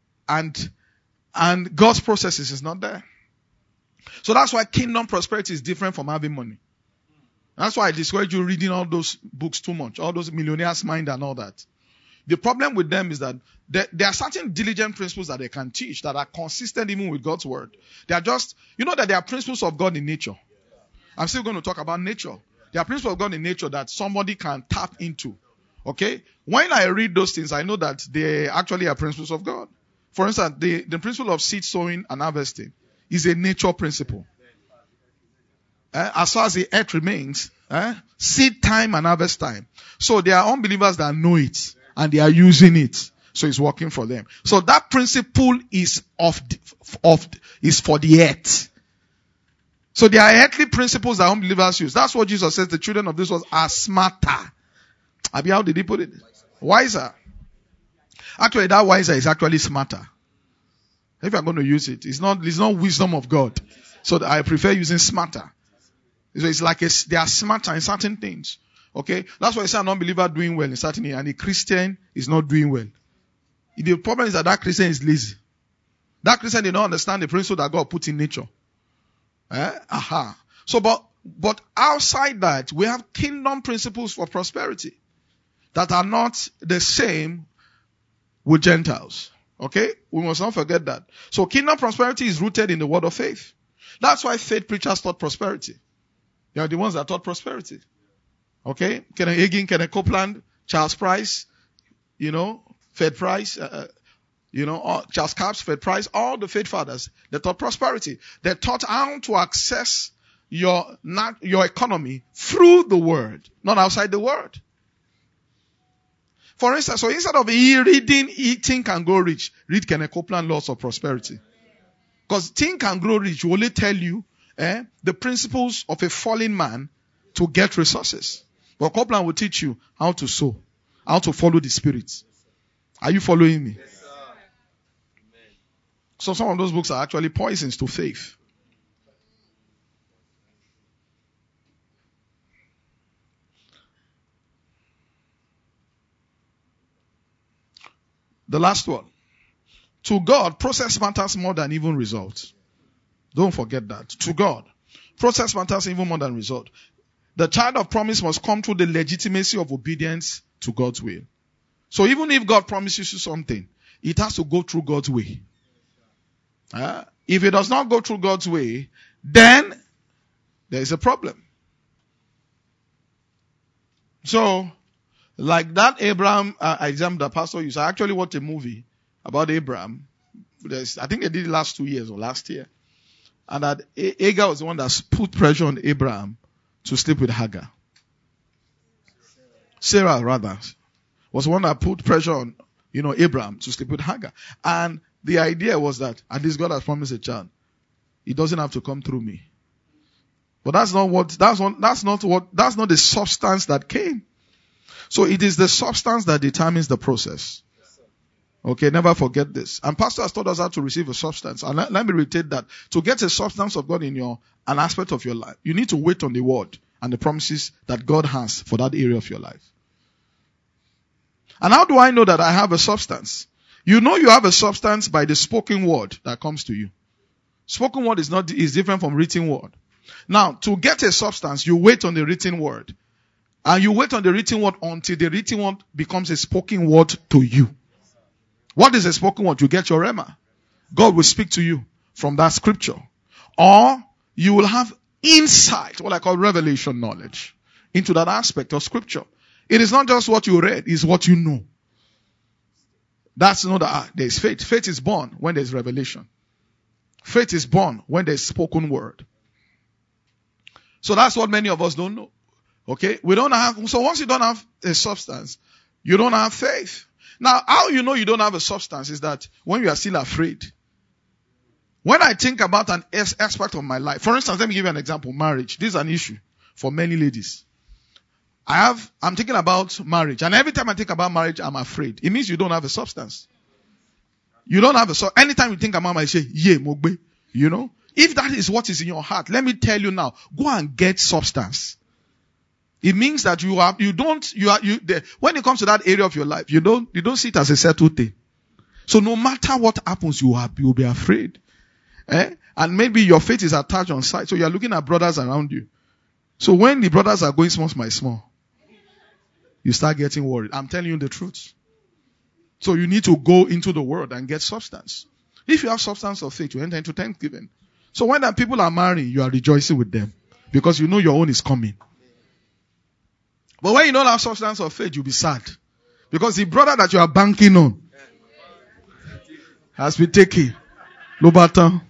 and God's processes is not there. So that's why kingdom prosperity is different from having money. That's why I discourage you reading all those books too much. All those Millionaire's Mind and all that. The problem with them is that there are certain diligent principles that they can teach that are consistent even with God's word. They are just, that there are principles of God in nature. I'm still going to talk about nature. There are principles of God in nature that somebody can tap into. Okay? When I read those things, I know that they actually are principles of God. For instance, the principle of seed sowing and harvesting is a nature principle. As far as the earth remains, seed time and harvest time. So there are unbelievers that know it and they are using it. So it's working for them. So that principle is is for the earth. So there are earthly principles that unbelievers use. That's what Jesus says the children of this world are smarter. Abi, how did he put it? Wiser. Actually, that wiser is actually smarter. If I'm going to use it, it's not wisdom of God. So I prefer using smarter. So it's like they are smarter in certain things. Okay? That's why I say an unbeliever doing well in certain things, and a Christian is not doing well. The problem is that Christian is lazy. That Christian did not understand the principle that God put in nature. So, but outside that, we have kingdom principles for prosperity that are not the same with Gentiles. Okay? We must not forget that. So kingdom prosperity is rooted in the word of faith. That's why faith preachers taught prosperity. They are the ones that taught prosperity. Okay? Kenneth Hagin, Kenneth Copeland, Charles Price, Fred Price, Charles Capps, Fred Price, all the faith fathers, they taught prosperity. They taught how to access your economy through the word, not outside the word. For instance, so instead of reading Think and Grow Rich, read Kenneth Copeland Laws of Prosperity. Because Think and Grow Rich will only tell you the principles of a fallen man to get resources. But Copeland will teach you how to sow, how to follow the Spirit. Are you following me? Yes, sir. So some of those books are actually poisons to faith. The last one. To God, process matters more than even result. Don't forget that. To God, process matters even more than result. The child of promise must come through the legitimacy of obedience to God's will. So even if God promises you something, it has to go through God's way. If it does not go through God's way, then there is a problem. So, like that Abraham example that pastor used, I actually watched a movie about Abraham. I think they did it last 2 years or last year. And that Hagar was the one that put pressure on Abraham to sleep with Hagar. Sarah, rather, was the one that put pressure on, Abraham to sleep with Hagar. And the idea was that, at least God has promised a child. It doesn't have to come through me. But that's not the substance that came. So it is the substance that determines the process. Okay, never forget this. And pastor has taught us how to receive a substance. And let me reiterate that. To get a substance of God in an aspect of your life, you need to wait on the word and the promises that God has for that area of your life. And how do I know that I have a substance? You know you have a substance by the spoken word that comes to you. Spoken word is different from written word. Now, to get a substance, you wait on the written word. And you wait on the written word until the written word becomes a spoken word to you. What is a spoken word? You get your rhema. God will speak to you from that scripture. Or you will have insight, what I call revelation knowledge, into that aspect of scripture. It is not just what you read, it's what you know. That's not there's faith. Faith is born when there's revelation. Faith is born when there's spoken word. So that's what many of us don't know. Okay? So once you don't have a substance, you don't have faith. Now, how you know you don't have a substance is that when you are still afraid. When I think about an aspect of my life, for instance, let me give you an example, marriage. This is an issue for many ladies. I'm thinking about marriage, and every time I think about marriage, I'm afraid. It means you don't have a substance. You don't have anytime you think about marriage, you say, yeah, mogbe. If that is what is in your heart, let me tell you now, go and get substance. It means that when it comes to that area of your life, you don't see it as a settled thing. So no matter what happens, you'll be afraid. And maybe your faith is attached on sight. So you're looking at brothers around you. So when the brothers are going small, you start getting worried. I'm telling you the truth. So you need to go into the word and get substance. If you have substance of faith, you enter into thanksgiving. So when the people are marrying, you are rejoicing with them. Because you know your own is coming. But when you don't have substance of faith, you'll be sad. Because the brother that you are banking on has been taken. Lobata.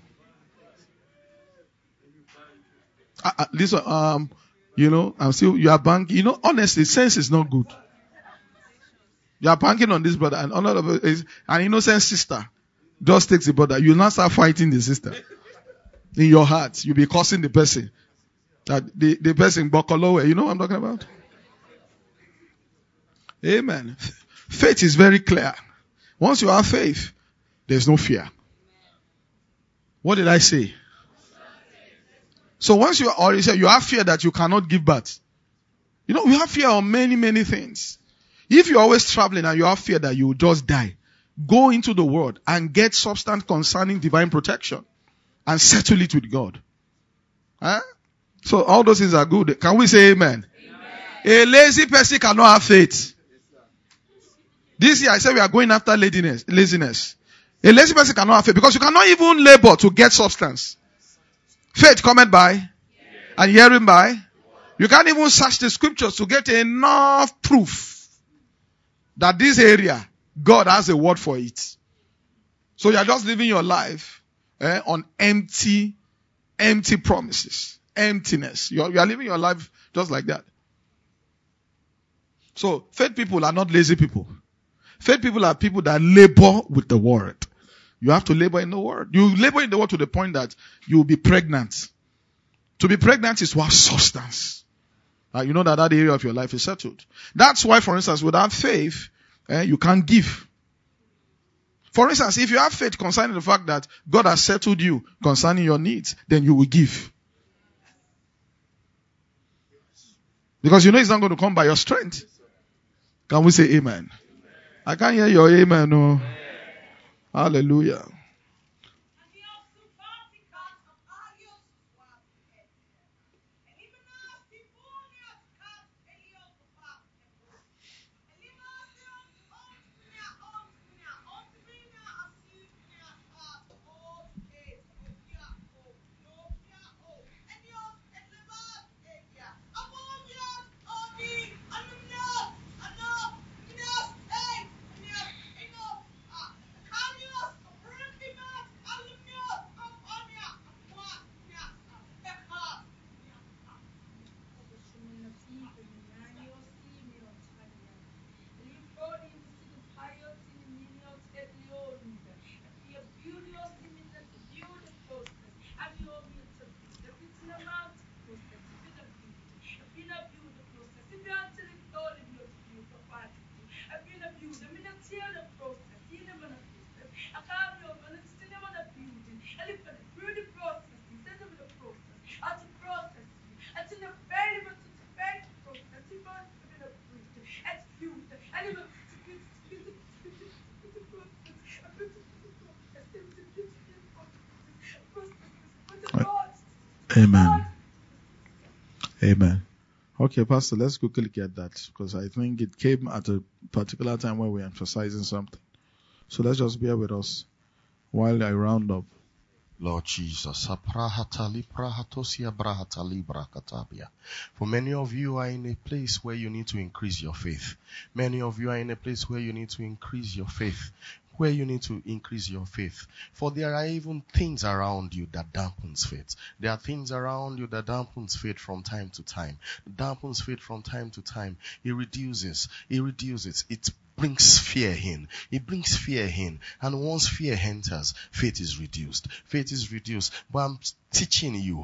Listen, I'm still, you are banking. Honestly, sense is not good. You are banking on this brother, and an innocent sister just takes the brother. You will not start fighting the sister. In your heart, you'll be cursing the person. That the person, Bokolowe, you know what I'm talking about? Amen. Faith is very clear. Once you have faith, there's no fear. What did I say? So once you already say you have fear that you cannot give birth. You know, we have fear on many, many things. If you're always traveling and you have fear that you will just die, go into the word and get substance concerning divine protection and settle it with God. Huh? So all those things are good. Can we say amen? A lazy person cannot have faith. This year I said we are going after laziness. A lazy person cannot have faith because you cannot even labor to get substance. Faith cometh by and hearing by. You can't even search the scriptures to get enough proof that this area, God has a word for it. So you are just living your life on empty promises. Emptiness. You are living your life just like that. So faith people are not lazy people. Faith people are people that labor with the word. You have to labor in the word. You labor in the word to the point that you will be pregnant. To be pregnant is to have substance. You know that area of your life is settled. That's why, for instance, without faith, you can't give. For instance, if you have faith concerning the fact that God has settled you concerning your needs, then you will give. Because you know it's not going to come by your strength. Can we say amen? I can't hear your amen. No. Hallelujah. Amen. Amen. Okay, Pastor, let's quickly get that because I think it came at a particular time where we're emphasizing something. So let's just bear with us while I round up. Lord Jesus, for many of you are in a place where you need to increase your faith. Many of you are in a place where you need to increase your faith. Where you need to increase your faith. For there are even things around you that dampens faith. There are things around you that dampens faith from time to time. Dampens faith from time to time. It reduces. It brings fear in. It brings fear in. And once fear enters, faith is reduced. Faith is reduced. But I'm teaching you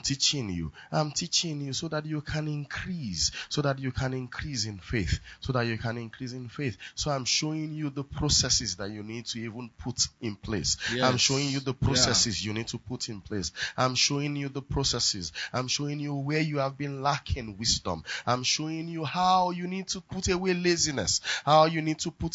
so that you can increase. So that you can increase in faith. So I'm showing you the processes that you need to even put in place. Yes. I'm showing you the processes you need to put in place. I'm showing you the processes. I'm showing you where you have been lacking wisdom. I'm showing you how you need to put away laziness. How you need to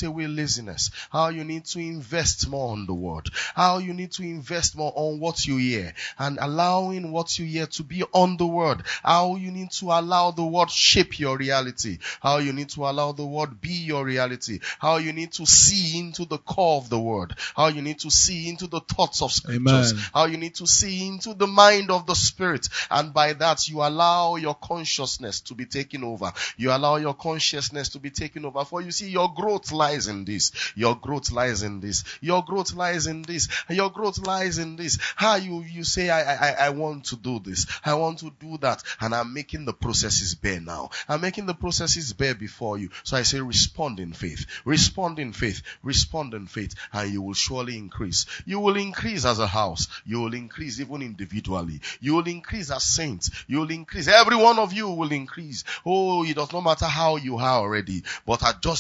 invest more on the word. How you need to invest more on what you hear and allowing what you hear to be on the word. How you need to allow the word shape your reality. How you need to allow the word be your reality. How you need to see into the core of the word. How you need to see into the thoughts of scriptures. Amen. How you need to see into the mind of the spirit. And by that you allow your consciousness to be taken over. You allow your consciousness to be taken over. For you see, your growth lies in this. Your growth lies in this. Your growth lies in this. Your growth lies in this. How you say, I want to do this. I want to do that. And I'm making the processes bare now. I'm making the processes bare before you. So I say respond in faith. Respond in faith. Respond in faith. And you will surely increase. You will increase as a house. You will increase even individually. You will increase as saints. You will increase. Every one of you will increase. Oh, it does not matter how you are already. But just yield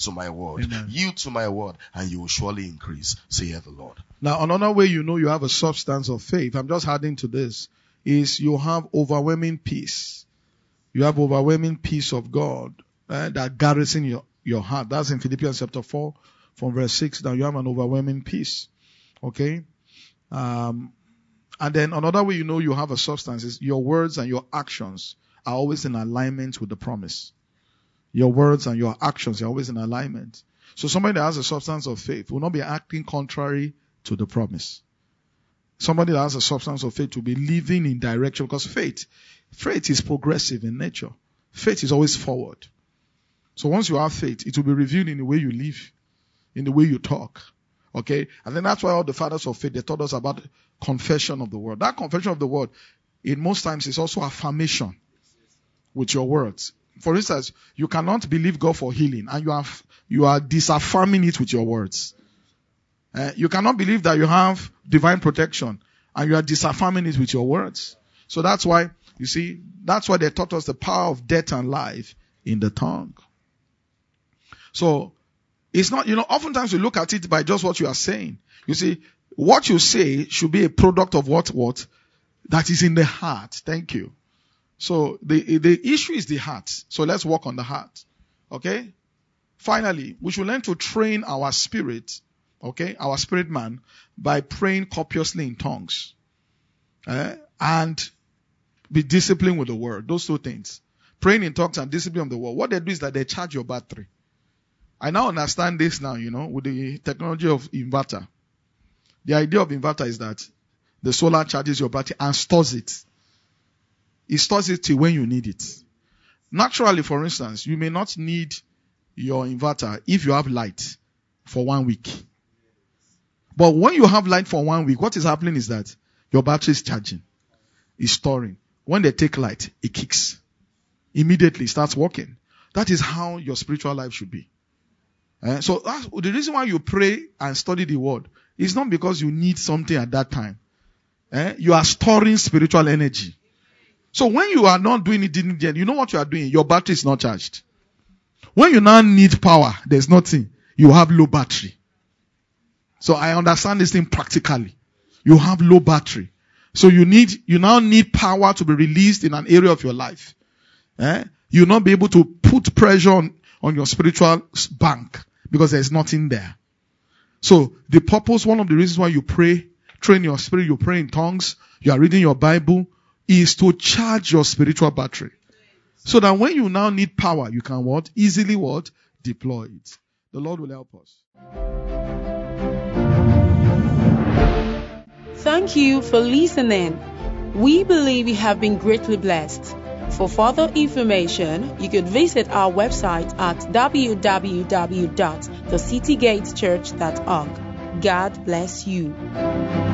to my word. Amen. Yield to my word, and you will surely increase, saith the Lord. Now, another way you know you have a substance of faith, I'm just adding to this, is you have overwhelming peace. You have overwhelming peace of God that garrison your heart. That's in Philippians chapter 4 from verse 6. Now you have an overwhelming peace. Okay? And then another way you know you have a substance is your words and your actions are always in alignment with the promise. Your words and your actions are always in alignment. So somebody that has a substance of faith will not be acting contrary to the promise. Somebody that has a substance of faith will be living in direction, because faith is progressive in nature. Faith is always forward. So once you have faith, it will be revealed in the way you live, in the way you talk. Okay? And then that's why all the fathers of faith, they taught us about confession of the word. That confession of the word, in most times, is also affirmation with your words. For instance, you cannot believe God for healing and you are disaffirming it with your words. You cannot believe that you have divine protection and you are disaffirming it with your words. So that's why, you see, that's why they taught us the power of death and life in the tongue. So it's not, oftentimes we look at it by just what you are saying. You see, what you say should be a product of what that is in the heart. Thank you. So the issue is the heart. So let's work on the heart. Okay? Finally, we should learn to train our spirit, okay, our spirit man, by praying copiously in tongues. And be disciplined with the word. Those two things. Praying in tongues and discipline of the word. What they do is that they charge your battery. I now understand this now, with the technology of inverter. The idea of inverter is that the solar charges your battery and stores it. It stores it till when you need it. Naturally, for instance, you may not need your inverter if you have light for 1 week. But when you have light for 1 week, what is happening is that your battery is charging. It's storing. When they take light, it kicks. Immediately starts working. That is how your spiritual life should be. So that's the reason why you pray and study the word is not because you need something at that time. You are storing spiritual energy. So when you are not doing it, you know what you are doing? Your battery is not charged. When you now need power, there's nothing. You have low battery. So I understand this thing practically. You have low battery. So you now need power to be released in an area of your life. You'll not be able to put pressure on your spiritual bank because there's nothing there. So the purpose, one of the reasons why you pray, train your spirit, you pray in tongues, you are reading your Bible, is to charge your spiritual battery. So that when you now need power, you can easily deploy it. The Lord will help us. Thank you for listening. We believe you have been greatly blessed. For further information, you could visit our website at www.thecitygatechurch.org. God bless you.